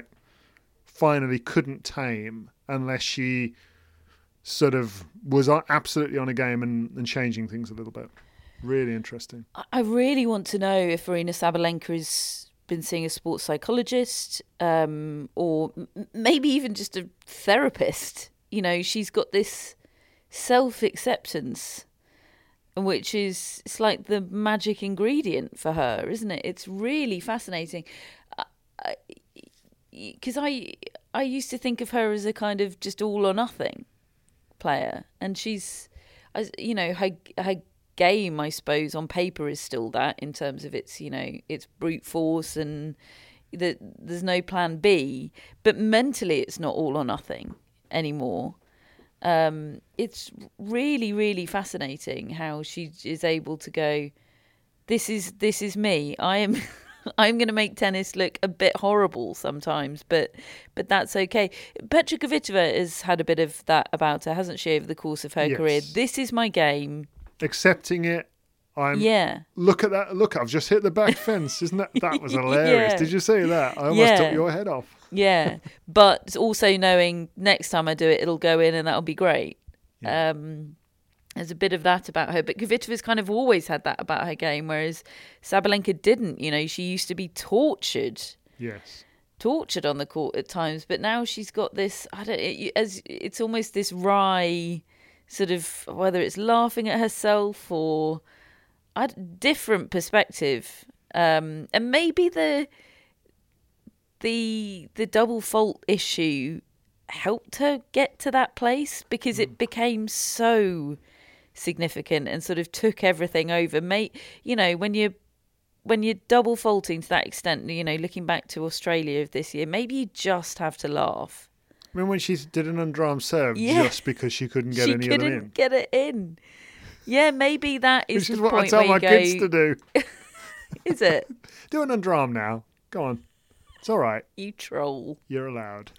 finally couldn't tame unless she sort of was absolutely on a game and, and changing things a little bit. Really interesting. I really want to know if Aryna Sabalenka has been seeing a sports psychologist, um, or maybe even just a therapist. You know, she's got this self-acceptance, which is, it's like the magic ingredient for her, isn't it? It's really fascinating. Because I, I, I used to think of her as a kind of just all or nothing player. And she's, as you know, her her game, I suppose, on paper is still that in terms of its, you know, its brute force and that there's no plan B. But mentally, it's not all or nothing anymore. Um, it's really, really fascinating how she is able to go, this is this is me. I am I'm going to make tennis look a bit horrible sometimes, but but that's okay. Petra Kvitova has had a bit of that about her, hasn't she, over the course of her Yes. career? This is my game. Accepting it. I'm. Yeah. Look at that. Look, I've just hit the back fence. Isn't that? That was hilarious. Yeah. Did you see that? I almost Yeah. took your head off. Yeah, but also knowing next time I do it, it'll go in and that'll be great. Yeah. Um, there's a bit of that about her. But Kvitova's kind of always had that about her game, whereas Sabalenka didn't. You know, she used to be tortured. Yes. tortured on the court at times, but now she's got this, I don't, it, as it's almost this wry sort of, whether it's laughing at herself or a different perspective, um, and maybe the the the double fault issue helped her get to that place because it became so significant and sort of took everything over. Mate, you know, when you when you're double faulting to that extent, you know, looking back to Australia of this year, maybe you just have to laugh. I mean, when she did an underarm serve Yeah. just because she couldn't get she any couldn't of them in. get it in. Yeah, maybe that is Which the is what I point tell where my you go, kids to do. is it? Do an underarm now. Go on. It's all right. You troll. You're allowed.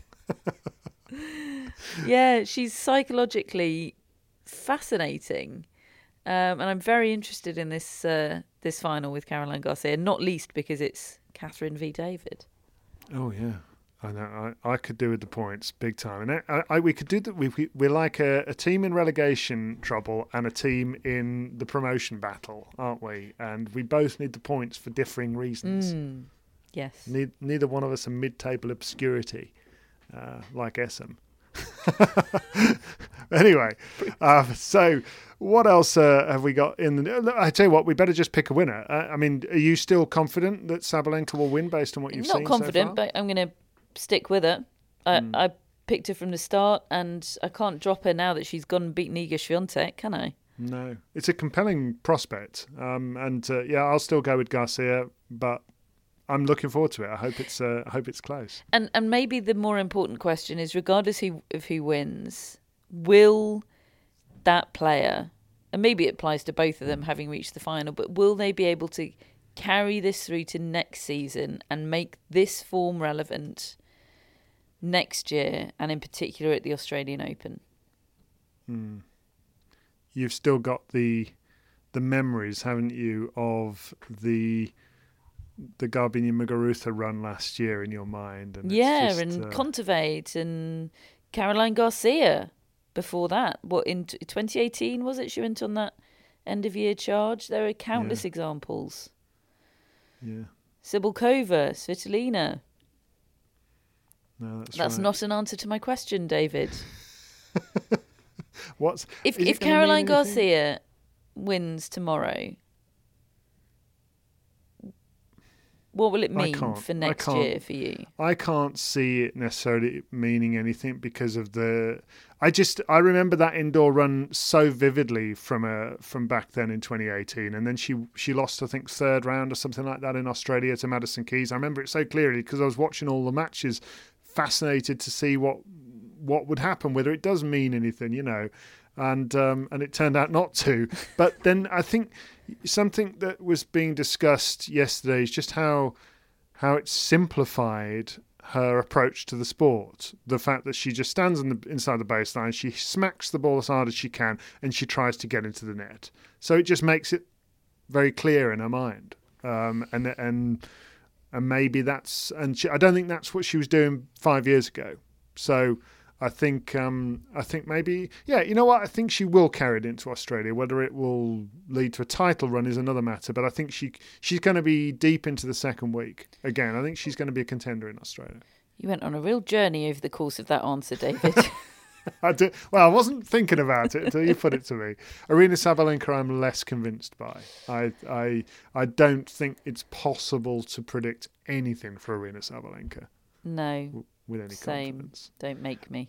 Yeah, she's psychologically fascinating. Um, and I'm very interested in this uh, this final with Caroline Garcia, not least because it's Catherine v David. Oh, yeah. I know. I, I could do with the points big time. And I, I, we could do that. We, we, we're like a, a team in relegation trouble and a team in the promotion battle, aren't we? And we both need the points for differing reasons. Mm, yes. Ne- neither one of us are mid-table obscurity, uh, like Essam. Anyway, uh, so what else uh, have we got in the... I tell you what, we better just pick a winner. Uh, I mean, are you still confident that Sabalenka will win based on what you've Not seen confident, so far? but I'm going to stick with it. I, Mm. I picked her from the start, and I can't drop her now that she's gone and beaten Iga Swiatek, can I? No. It's a compelling prospect. Um, and, uh, yeah, I'll still go with Garcia, but I'm looking forward to it. I hope it's uh, I hope it's close. And and maybe the more important question is, regardless who, of who wins, will that player, and maybe it applies to both of them having reached the final, but will they be able to carry this through to next season and make this form relevant next year, and in particular at the Australian Open? Mm. You've still got the the memories, haven't you, of the the Garbiñe Muguruza run last year in your mind? And it's Yeah, just, and uh, Kontaveit and Caroline Garcia before that. What, in t- twenty eighteen, was it? She went on that end-of-year charge. There are countless Yeah. examples. Yeah, Sibylkova, Svitolina. no, that's, That's right. not an answer to my question, David. What's If is it if gonna mean Caroline anything? Garcia wins tomorrow, what will it I mean can't- for I next can't- year for you? I can't see it necessarily meaning anything because of the. I just I remember that indoor run so vividly from a from back then in twenty eighteen, and then she she lost I think third round or something like that in Australia to Madison Keys. I remember it so clearly because I was watching all the matches, fascinated to see what what would happen, whether it does mean anything, you know, and um, and it turned out not to. But then I think something that was being discussed yesterday is just how how it's simplified her approach to the sport. The fact that she just stands in the, inside the baseline, she smacks the ball as hard as she can, and she tries to get into the net. So it just makes it very clear in her mind. Um, and and and maybe that's and she, I don't think that's what she was doing five years ago. So I think um, I think maybe yeah, you know what? I think she will carry it into Australia. Whether it will lead to a title run is another matter. But I think she she's going to be deep into the second week again. I think she's going to be a contender in Australia. You went on a real journey over the course of that answer, David. I did, well, I wasn't thinking about it until you put it to me. Arena Sabalenka, I'm less convinced by. I I I don't think it's possible to predict anything for Arena Sabalenka No, with any same. confidence. Don't make me.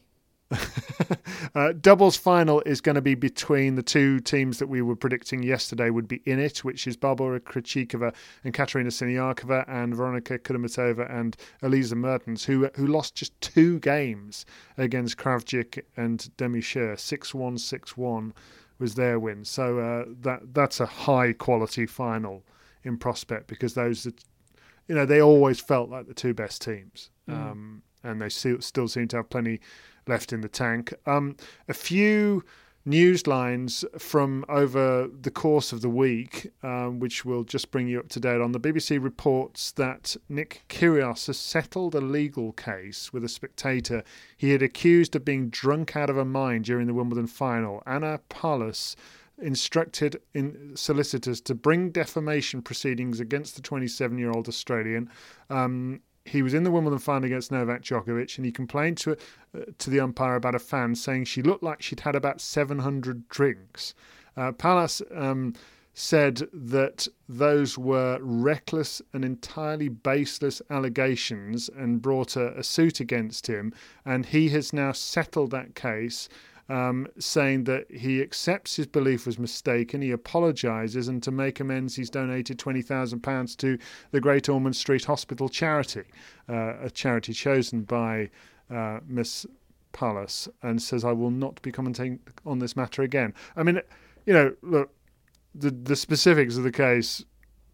uh, doubles final is going to be between the two teams that we were predicting yesterday would be in it, which is Barbora Krejcikova and Katerina Siniakova, and Veronika Kudermetova and Elisa Mertens, who who lost just two games against Kravchik and Demi Scher. six one, six one was their win. So uh, that that's a high quality final in prospect, because those, you know, they always felt like the two best teams, mm. um, and they still still seem to have plenty left in the tank. Um, a few news lines from over the course of the week, um, which will just bring you up to date on. The B B C reports that Nick Kyrgios has settled a legal case with a spectator he had accused of being drunk out of her mind during the Wimbledon final. Anna Paulus instructed in solicitors to bring defamation proceedings against the twenty-seven-year-old Australian. Um, He was in the Wimbledon final against Novak Djokovic, and he complained to uh, to the umpire about a fan, saying she looked like she'd had about seven hundred drinks. Uh, Palas um, said that those were reckless and entirely baseless allegations and brought a, a suit against him, and he has now settled that case, Um, saying that he accepts his belief was mistaken, he apologises, and to make amends he's donated twenty thousand pounds to the Great Ormond Street Hospital charity, uh, a charity chosen by uh, Miss Paulus, and says, I will not be commenting on this matter again. I mean, you know, look, the, the specifics of the case,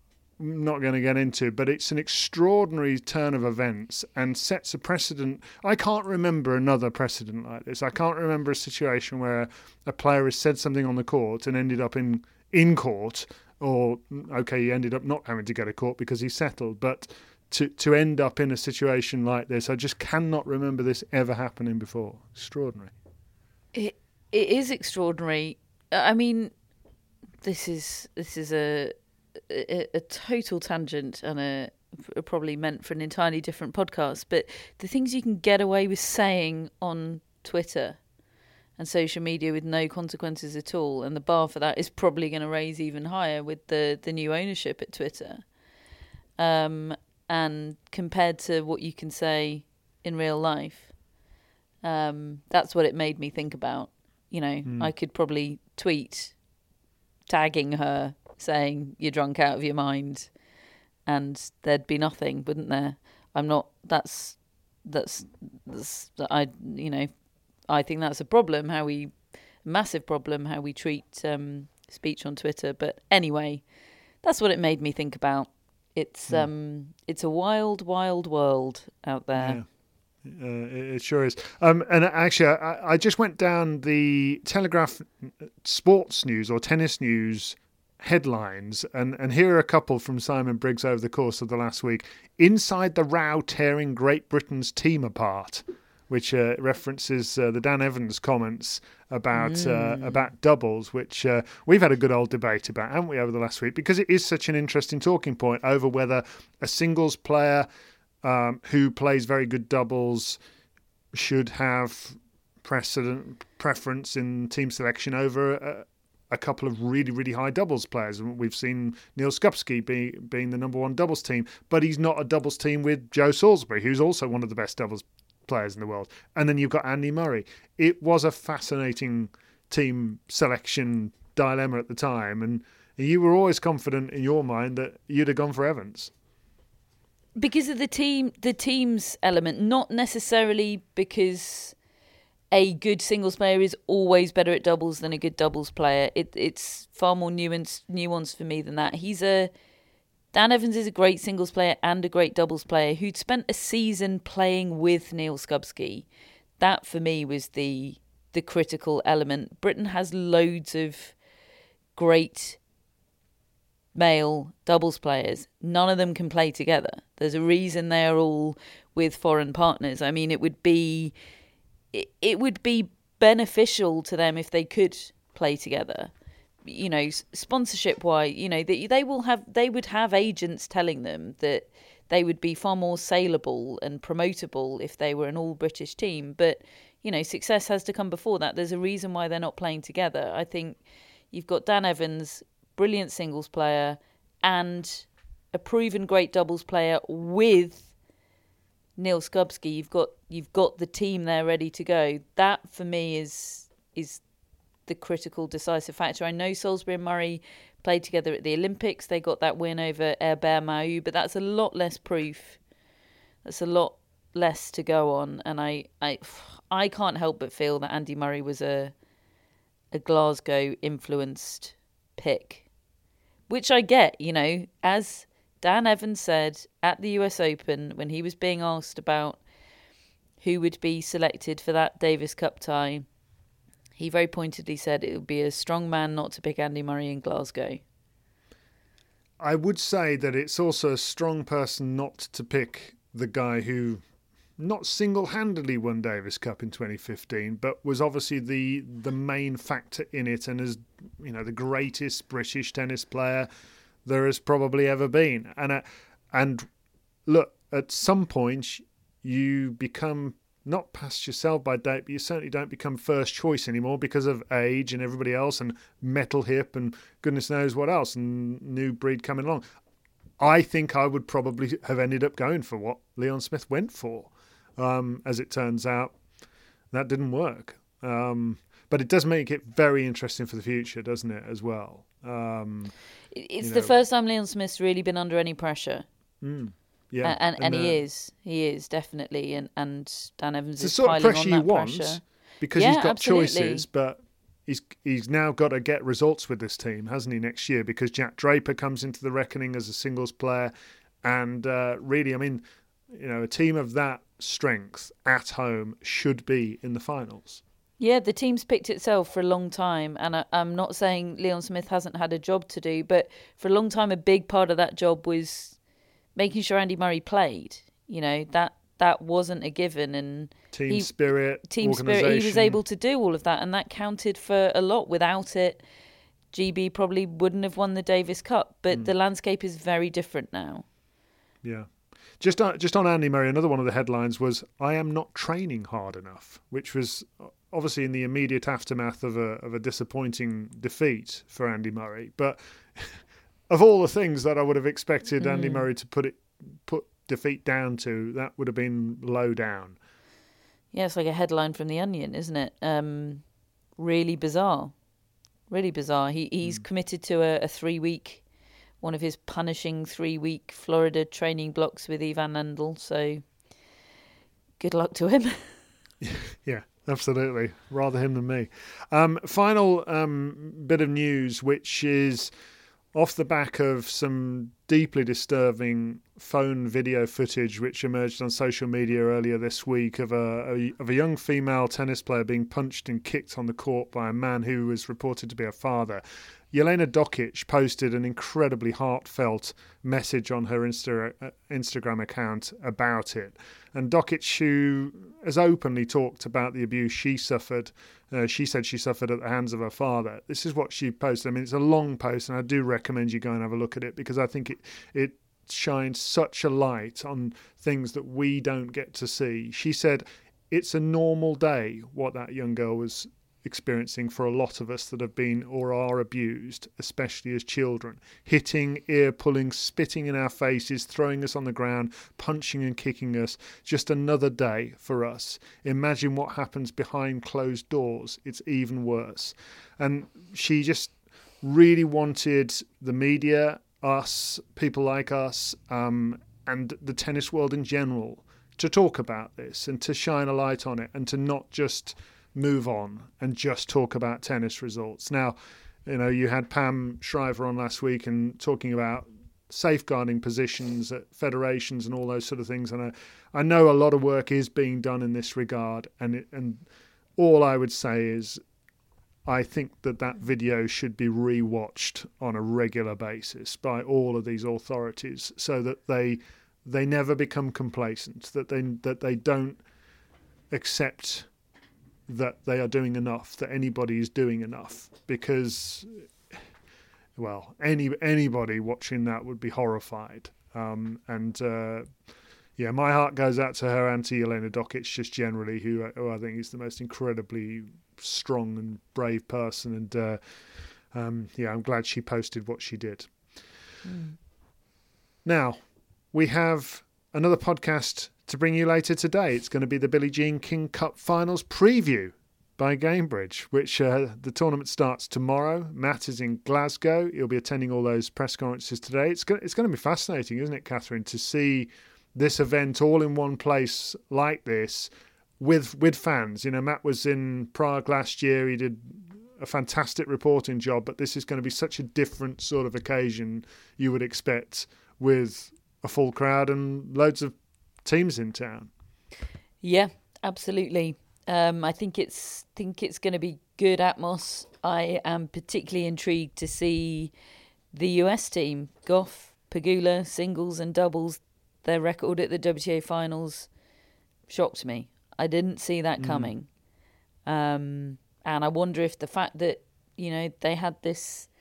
I'm not going to get into, but it's an extraordinary turn of events and sets a precedent. I can't remember another precedent like this. I can't remember a situation where a player has said something on the court and ended up in, in court, or, okay, he ended up not having to go to court because he settled, but to, to end up in a situation like this, I just cannot remember this ever happening before. Extraordinary. It, it is extraordinary. I mean, this is this is a... A, a total tangent and a, a probably meant for an entirely different podcast, but the things you can get away with saying on Twitter and social media with no consequences at all, and the bar for that is probably going to raise even higher with the, the new ownership at Twitter. Um, and compared to what you can say in real life, um, that's what it made me think about. You know, mm. I could probably tweet tagging her, saying you're drunk out of your mind, and there'd be nothing, wouldn't there? I'm not. That's that's, that's I. You know, I think that's a problem. How we, massive problem. How we treat um, speech on Twitter. But anyway, that's what it made me think about. It's mm. um, it's a wild, wild world out there. Yeah. Uh, it sure is. Um, and actually, I, I just went down the Telegraph sports news or tennis news headlines, and, and here are a couple from Simon Briggs over the course of the last week. Inside the row tearing Great Britain's team apart, which uh, references uh, the Dan Evans comments about mm. uh, about doubles, which uh, we've had a good old debate about, haven't we, over the last week, because it is such an interesting talking point over whether a singles player um, who plays very good doubles should have precedent preference in team selection over a, a couple of really, really high doubles players. We've seen Neil Skupski be, being the number one doubles team, but he's not a doubles team with Joe Salisbury, who's also one of the best doubles players in the world. And then you've got Andy Murray. It was a fascinating team selection dilemma at the time, and you were always confident in your mind that you'd have gone for Evans. Because of the team, the team's element, not necessarily because a good singles player is always better at doubles than a good doubles player. It, it's far more nuanced, nuanced for me than that. He's a Dan Evans is a great singles player and a great doubles player who'd spent a season playing with Neil Skupski. That for me was the the critical element. Britain has loads of great male doubles players. None of them can play together. There's a reason they're all with foreign partners. I mean, it would be it, it would be beneficial to them if they could play together. You know, sponsorship wise, you know, they, they will have they would have agents telling them that they would be far more saleable and promotable if they were an all British team. But, you know, success has to come before that. There's a reason why they're not playing together. I think you've got Dan Evans, brilliant singles player, and a proven great doubles player with Neil Skubsky, you've got you've got the team there ready to go. That for me is is the critical decisive factor. I know Salisbury and Murray played together at the Olympics. They got that win over Herbert Mahut, but that's a lot less proof. That's a lot less to go on, and I I I can't help but feel that Andy Murray was a a Glasgow influenced pick, which I get, you know, as Dan Evans said at the U S Open when he was being asked about who would be selected for that Davis Cup tie, he very pointedly said it would be a strong man not to pick Andy Murray in Glasgow. I would say that it's also a strong person not to pick the guy who not single-handedly won Davis Cup in twenty fifteen, but was obviously the the main factor in it, and is, you know, the greatest British tennis player there has probably ever been. And uh, and look, at some point you become not past yourself by date, but you certainly don't become first choice anymore because of age and everybody else and metal hip and goodness knows what else and new breed coming along. I think I would probably have ended up going for what Leon Smith went for. Um, as it turns out, that didn't work. Um, but it does make it very interesting for the future, doesn't it, as well? Um, it's you the know. first time Leon Smith's really been under any pressure. Mm, yeah, and, and, and uh, he is. He is, definitely. And, and Dan Evans it's is the sort of piling pressure on that you want pressure. because yeah, he's got absolutely. choices, but he's he's now got to get results with this team, hasn't he, next year? Because Jack Draper comes into the reckoning as a singles player. And uh, really, I mean, you know, a team of that strength at home should be in the finals. Yeah, the team's picked itself for a long time, and I, I'm not saying Leon Smith hasn't had a job to do, but for a long time a big part of that job was making sure Andy Murray played. You know, that that wasn't a given, and team he, spirit, team spirit. He was able to do all of that, and that counted for a lot. Without it, G B probably wouldn't have won the Davis Cup. But mm. the landscape is very different now. Yeah. Just on, just on Andy Murray, another one of the headlines was, I am not training hard enough, which was obviously in the immediate aftermath of a of a disappointing defeat for Andy Murray. But of all the things that I would have expected mm. Andy Murray to put it put defeat down to, that would have been low down. Yeah, it's like a headline from The Onion, isn't it? Um, really bizarre. Really bizarre. He He's mm. committed to a, a three-week... one of his punishing three-week Florida training blocks with Ivan Lendl. So good luck to him. Yeah, absolutely. Rather him than me. Um, final um, bit of news, which is off the back of some deeply disturbing phone video footage which emerged on social media earlier this week of a, a of a young female tennis player being punched and kicked on the court by a man who was reported to be her father. Jelena Dokic posted an incredibly heartfelt message on her Insta- Instagram account about it. And Dokic, who has openly talked about the abuse she suffered, uh, she said she suffered at the hands of her father. This is what she posted. I mean, it's a long post, and I do recommend you go and have a look at it because I think it it shines such a light on things that we don't get to see. She said it's a normal day, what that young girl was experiencing for a lot of us that have been or are abused, especially as children. Hitting, ear pulling, spitting in our faces, throwing us on the ground, punching and kicking us. Just another day for us. Imagine what happens behind closed doors. It's even worse. And she just really wanted the media, us, people like us, um, and the tennis world in general to talk about this and to shine a light on it and to not just move on and just talk about tennis results. Now, you know, you had Pam Shriver on last week and talking about safeguarding positions at federations and all those sort of things. And I, I know a lot of work is being done in this regard. And it, and all I would say is I think that that video should be rewatched on a regular basis by all of these authorities so that they they never become complacent, that they that they don't accept that they are doing enough, that anybody is doing enough, because, well, any anybody watching that would be horrified. Um, and, uh, yeah, my heart goes out to her and to Jelena Dokic just generally, who, who I think is the most incredibly strong and brave person. And, uh, um, yeah, I'm glad she posted what she did. Mm. Now, we have another podcast to bring you later today. It's going to be the Billie Jean King Cup Finals preview by Gamebridge, which uh, the tournament starts tomorrow. Matt is in Glasgow. He'll be attending all those press conferences today. It's going, it's going to be fascinating, isn't it, Catherine, to see this event all in one place like this with with fans. You know, Matt was in Prague last year. He did a fantastic reporting job, but this is going to be such a different sort of occasion you would expect with a full crowd and loads of teams in town. Yeah, absolutely. Um, I think it's think it's going to be good atmos. I am particularly intrigued to see the U S team, Goff, Pegula, singles and doubles. Their record at the W T A finals shocked me. I didn't see that coming. Mm. Um, and I wonder if the fact that, you know, they had this,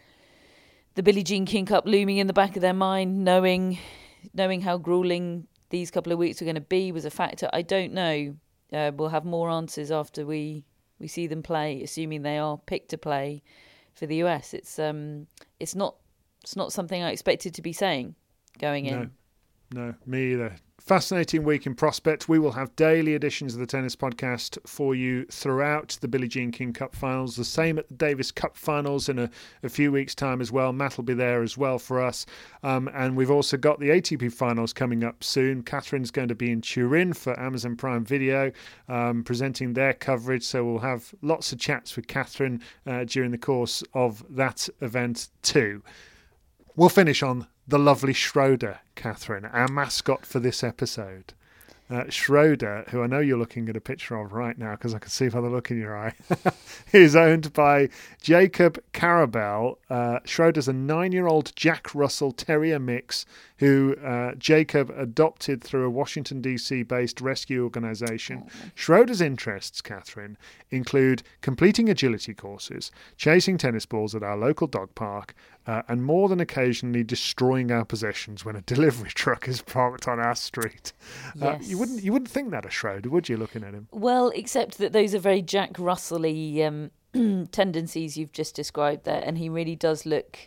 the Billie Jean King Cup looming in the back of their mind, knowing knowing how grueling these couple of weeks were going to be was a factor. I don't know. Uh, we'll have more answers after we, we see them play, assuming they are picked to play for the U S. It's um it's not it's not something I expected to be saying going in. No. No, me either. Fascinating week in prospect. We will have daily editions of the Tennis Podcast for you throughout the Billie Jean King Cup Finals. The same at the Davis Cup Finals in a, a few weeks' time as well. Matt will be there as well for us. Um, and we've also got the A T P Finals coming up soon. Catherine's going to be in Turin for Amazon Prime Video, um, presenting their coverage. So we'll have lots of chats with Catherine uh, during the course of that event too. We'll finish on the lovely Schroeder, Catherine, our mascot for this episode. Uh, Schroeder, who I know you're looking at a picture of right now because I can see by the look in your eye, is owned by Jacob Carabel. Uh, Schroeder's a nine-year-old Jack Russell Terrier mix who uh, Jacob adopted through a Washington, D C-based rescue organisation. Oh. Schroeder's interests, Catherine, include completing agility courses, chasing tennis balls at our local dog park, uh, and more than occasionally destroying our possessions when a delivery truck is parked on our street. Yes. Uh, you wouldn't you wouldn't think that of Schroeder, would you, looking at him? Well, except that those are very Jack Russell-y um, tendencies you've just described there, and he really does look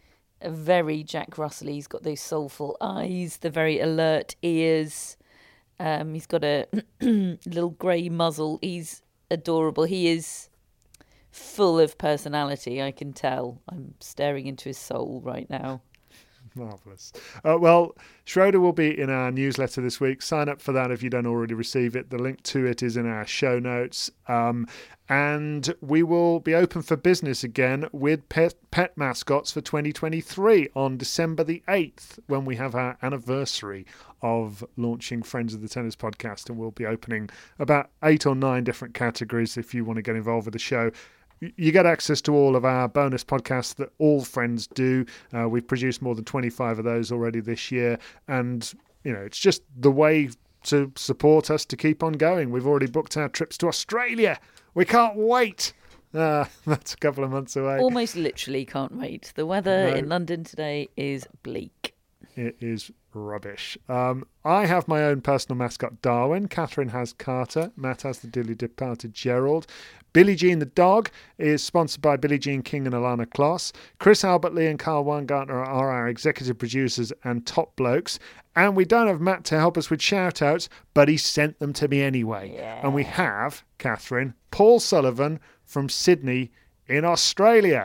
very Jack Russell. He's got those soulful eyes, the very alert ears. Um, he's got a little grey muzzle. He's adorable. He is full of personality, I can tell. I'm staring into his soul right now. Marvellous. Uh, well, Schroeder will be in our newsletter this week. Sign up for that if you don't already receive it. The link to it is in our show notes. Um, and we will be open for business again with pet, pet mascots for twenty twenty-three on December the eighth, when we have our anniversary of launching Friends of the Tennis Podcast. And we'll be opening about eight or nine different categories if you want to get involved with the show. You get access to all of our bonus podcasts that all friends do. Uh, we've produced more than twenty-five of those already this year. And, you know, it's just the way to support us to keep on going. We've already booked our trips to Australia. We can't wait. Uh, that's a couple of months away. Almost literally can't wait. The weather No. in London today is bleak. It is rubbish. Um, I have my own personal mascot, Darwin. Catherine has Carter. Matt has the dearly departed Gerald. Billie Jean the dog is sponsored by Billie Jean King and Alana Kloss. Chris Albert Lee and Carl Weingartner are our executive producers and top blokes. And we don't have Matt to help us with shout-outs, but he sent them to me anyway. Yeah. And we have, Catherine, Paul Sullivan from Sydney in Australia.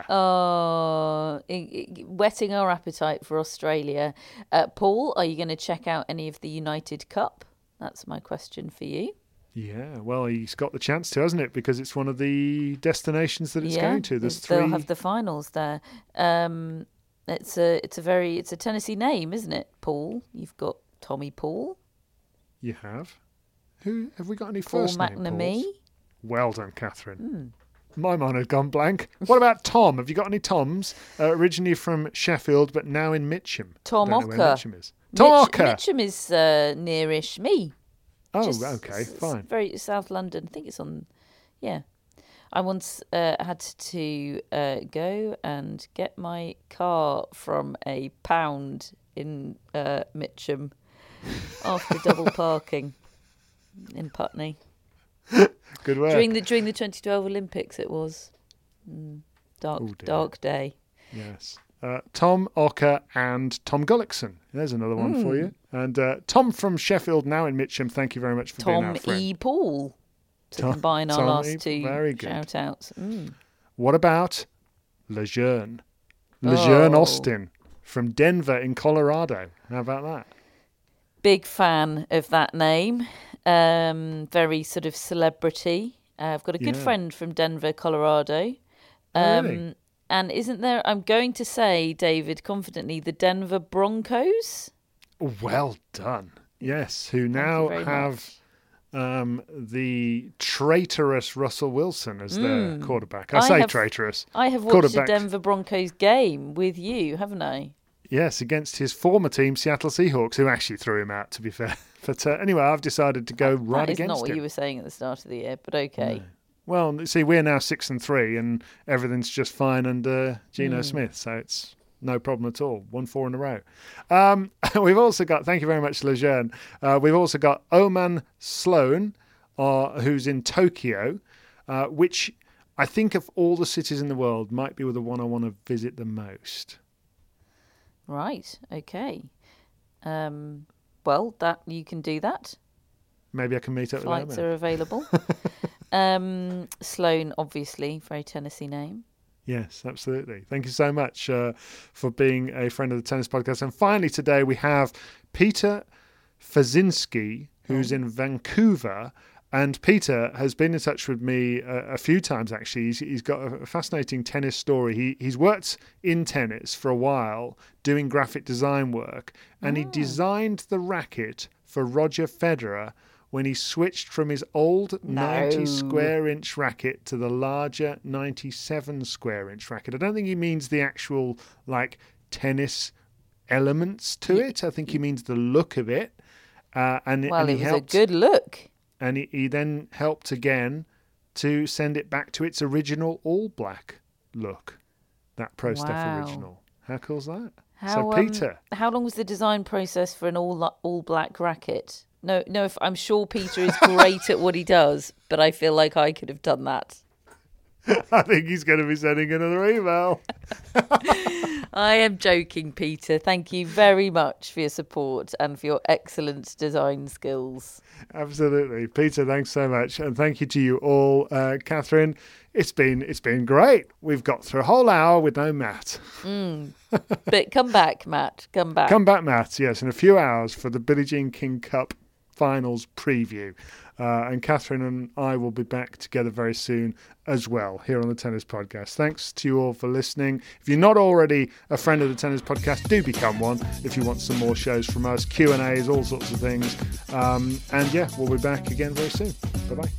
Oh, i- i- whetting our appetite for Australia. Uh, Paul, are you going to check out any of the United Cup? That's my question for you. Yeah, well, he's got the chance to, hasn't it? Because it's one of the destinations that it's yeah, going to. There's they'll three. have the finals there. Um, it's a it's a very it's a Tennessee name, isn't it, Paul? You've got Tommy Paul, You have. Who have we got? Any Paul first name McNamee. Pauls? Well done, Catherine. Hmm. My mind had gone blank. What about Tom? Have you got any Toms? Uh, originally from Sheffield, but now in Mitcham. Tom Don't know where Ocker. Mitcham is. Tom Mitch- Ocker. Mitcham is uh, nearish me. Oh, Just- okay, it's- it's fine. Very South London. I think it's on. Yeah, I once uh, had to uh, go and get my car from a pound in uh, Mitcham after double parking in Putney Good work. during the during the twenty twelve Olympics. It was mm, dark Oh, dear. dark day. Yes. uh, Tom Ocker and Tom Gullickson. There's another one mm. for you. And uh, Tom from Sheffield, now in Mitcham, thank you very much for Tom being our friend. E. Paul, to Tom, combine our Tom last e. two very good. shout-outs. Mm. What about Lejeune? Lejeune oh. Austin from Denver in Colorado. How about that? Big fan of that name. Um, very sort of celebrity. Uh, I've got a good yeah. friend from Denver, Colorado. Um, oh, really? And isn't there, I'm going to say, David, confidently, the Denver Broncos? Well done. Yes, who now have um, the traitorous Russell Wilson as mm. their quarterback. I, I say have, traitorous. I have watched a Denver Broncos game with you, haven't I? Yes, against his former team, Seattle Seahawks, who actually threw him out, to be fair. But uh, anyway, I've decided to go that, right that against him. That is not what him. you were saying at the start of the year, but okay. No. Well, see, we're now six and three, and everything's just fine under Geno mm. Smith, so it's no problem at all. One four in a row. Um, we've also got, thank you very much, Lejeune. Uh, we've also got Oman Sloan, uh, who's in Tokyo, uh, which I think of all the cities in the world might be the one I want to visit the most. Right. Okay. Um, well, that you can do that. Maybe I can meet up Flights with them. are available. um, Sloan, obviously, very Tennessee name. Yes, absolutely. Thank you so much uh, for being a friend of the Tennis Podcast. And finally, today we have Peter Fazinski, who's oh. in Vancouver. And Peter has been in touch with me a, a few times, actually. He's, he's got a fascinating tennis story. He He's worked in tennis for a while, doing graphic design work. And oh. he designed the racket for Roger Federer when he switched from his old no. ninety square inch racket to the larger ninety-seven square inch racket. I don't think he means the actual like tennis elements to it. I think he means the look of it. Uh, and well, and it he was helped, a good look. And he, he then helped again to send it back to its original all black look. That Pro wow. Steph original. How cool's that? How, so Peter, um, how long was the design process for an all all black racket? No, no. If I'm sure Peter is great at what he does, but I feel like I could have done that. I think he's going to be sending another email. I am joking, Peter. Thank you very much for your support and for your excellent design skills. Absolutely, Peter. Thanks so much, and thank you to you all, uh, Catherine. It's been it's been great. We've got through a whole hour with no Matt. Mm. But come back, Matt. Come back. Come back, Matt. Yes, in a few hours for the Billie Jean King Cup Finals preview. Uh, and Catherine and I will be back together very soon as well here on the Tennis Podcast. Thanks to you all for listening. If you're not already a friend of the Tennis Podcast, do become one if you want some more shows from us, Q and A's, all sorts of things. Um, and yeah, we'll be back again very soon. Bye-bye.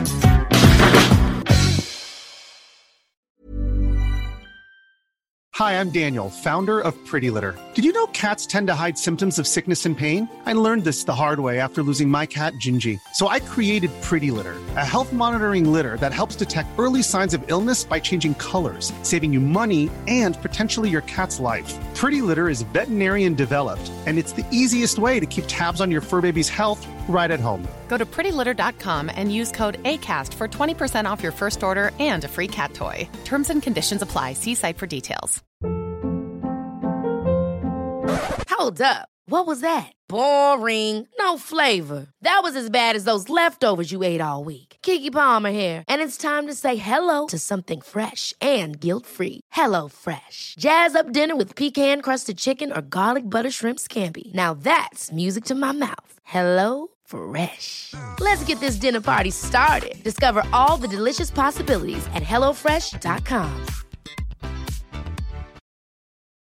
Hi, I'm Daniel, founder of Pretty Litter. Did you know cats tend to hide symptoms of sickness and pain? I learned this the hard way after losing my cat, Gingy. So I created Pretty Litter, a health monitoring litter that helps detect early signs of illness by changing colors, saving you money and potentially your cat's life. Pretty Litter is veterinarian developed, and it's the easiest way to keep tabs on your fur baby's health right at home. Go to pretty litter dot com and use code ACAST for twenty percent off your first order and a free cat toy. Terms and conditions apply. See site for details. Hold up. What was that? Boring. No flavor. That was as bad as those leftovers you ate all week. Keke Palmer here, and it's time to say hello to something fresh and guilt-free. Hello Fresh. Jazz up dinner with pecan-crusted chicken or garlic butter shrimp scampi. Now that's music to my mouth. Hello Fresh. Let's get this dinner party started. Discover all the delicious possibilities at hello fresh dot com.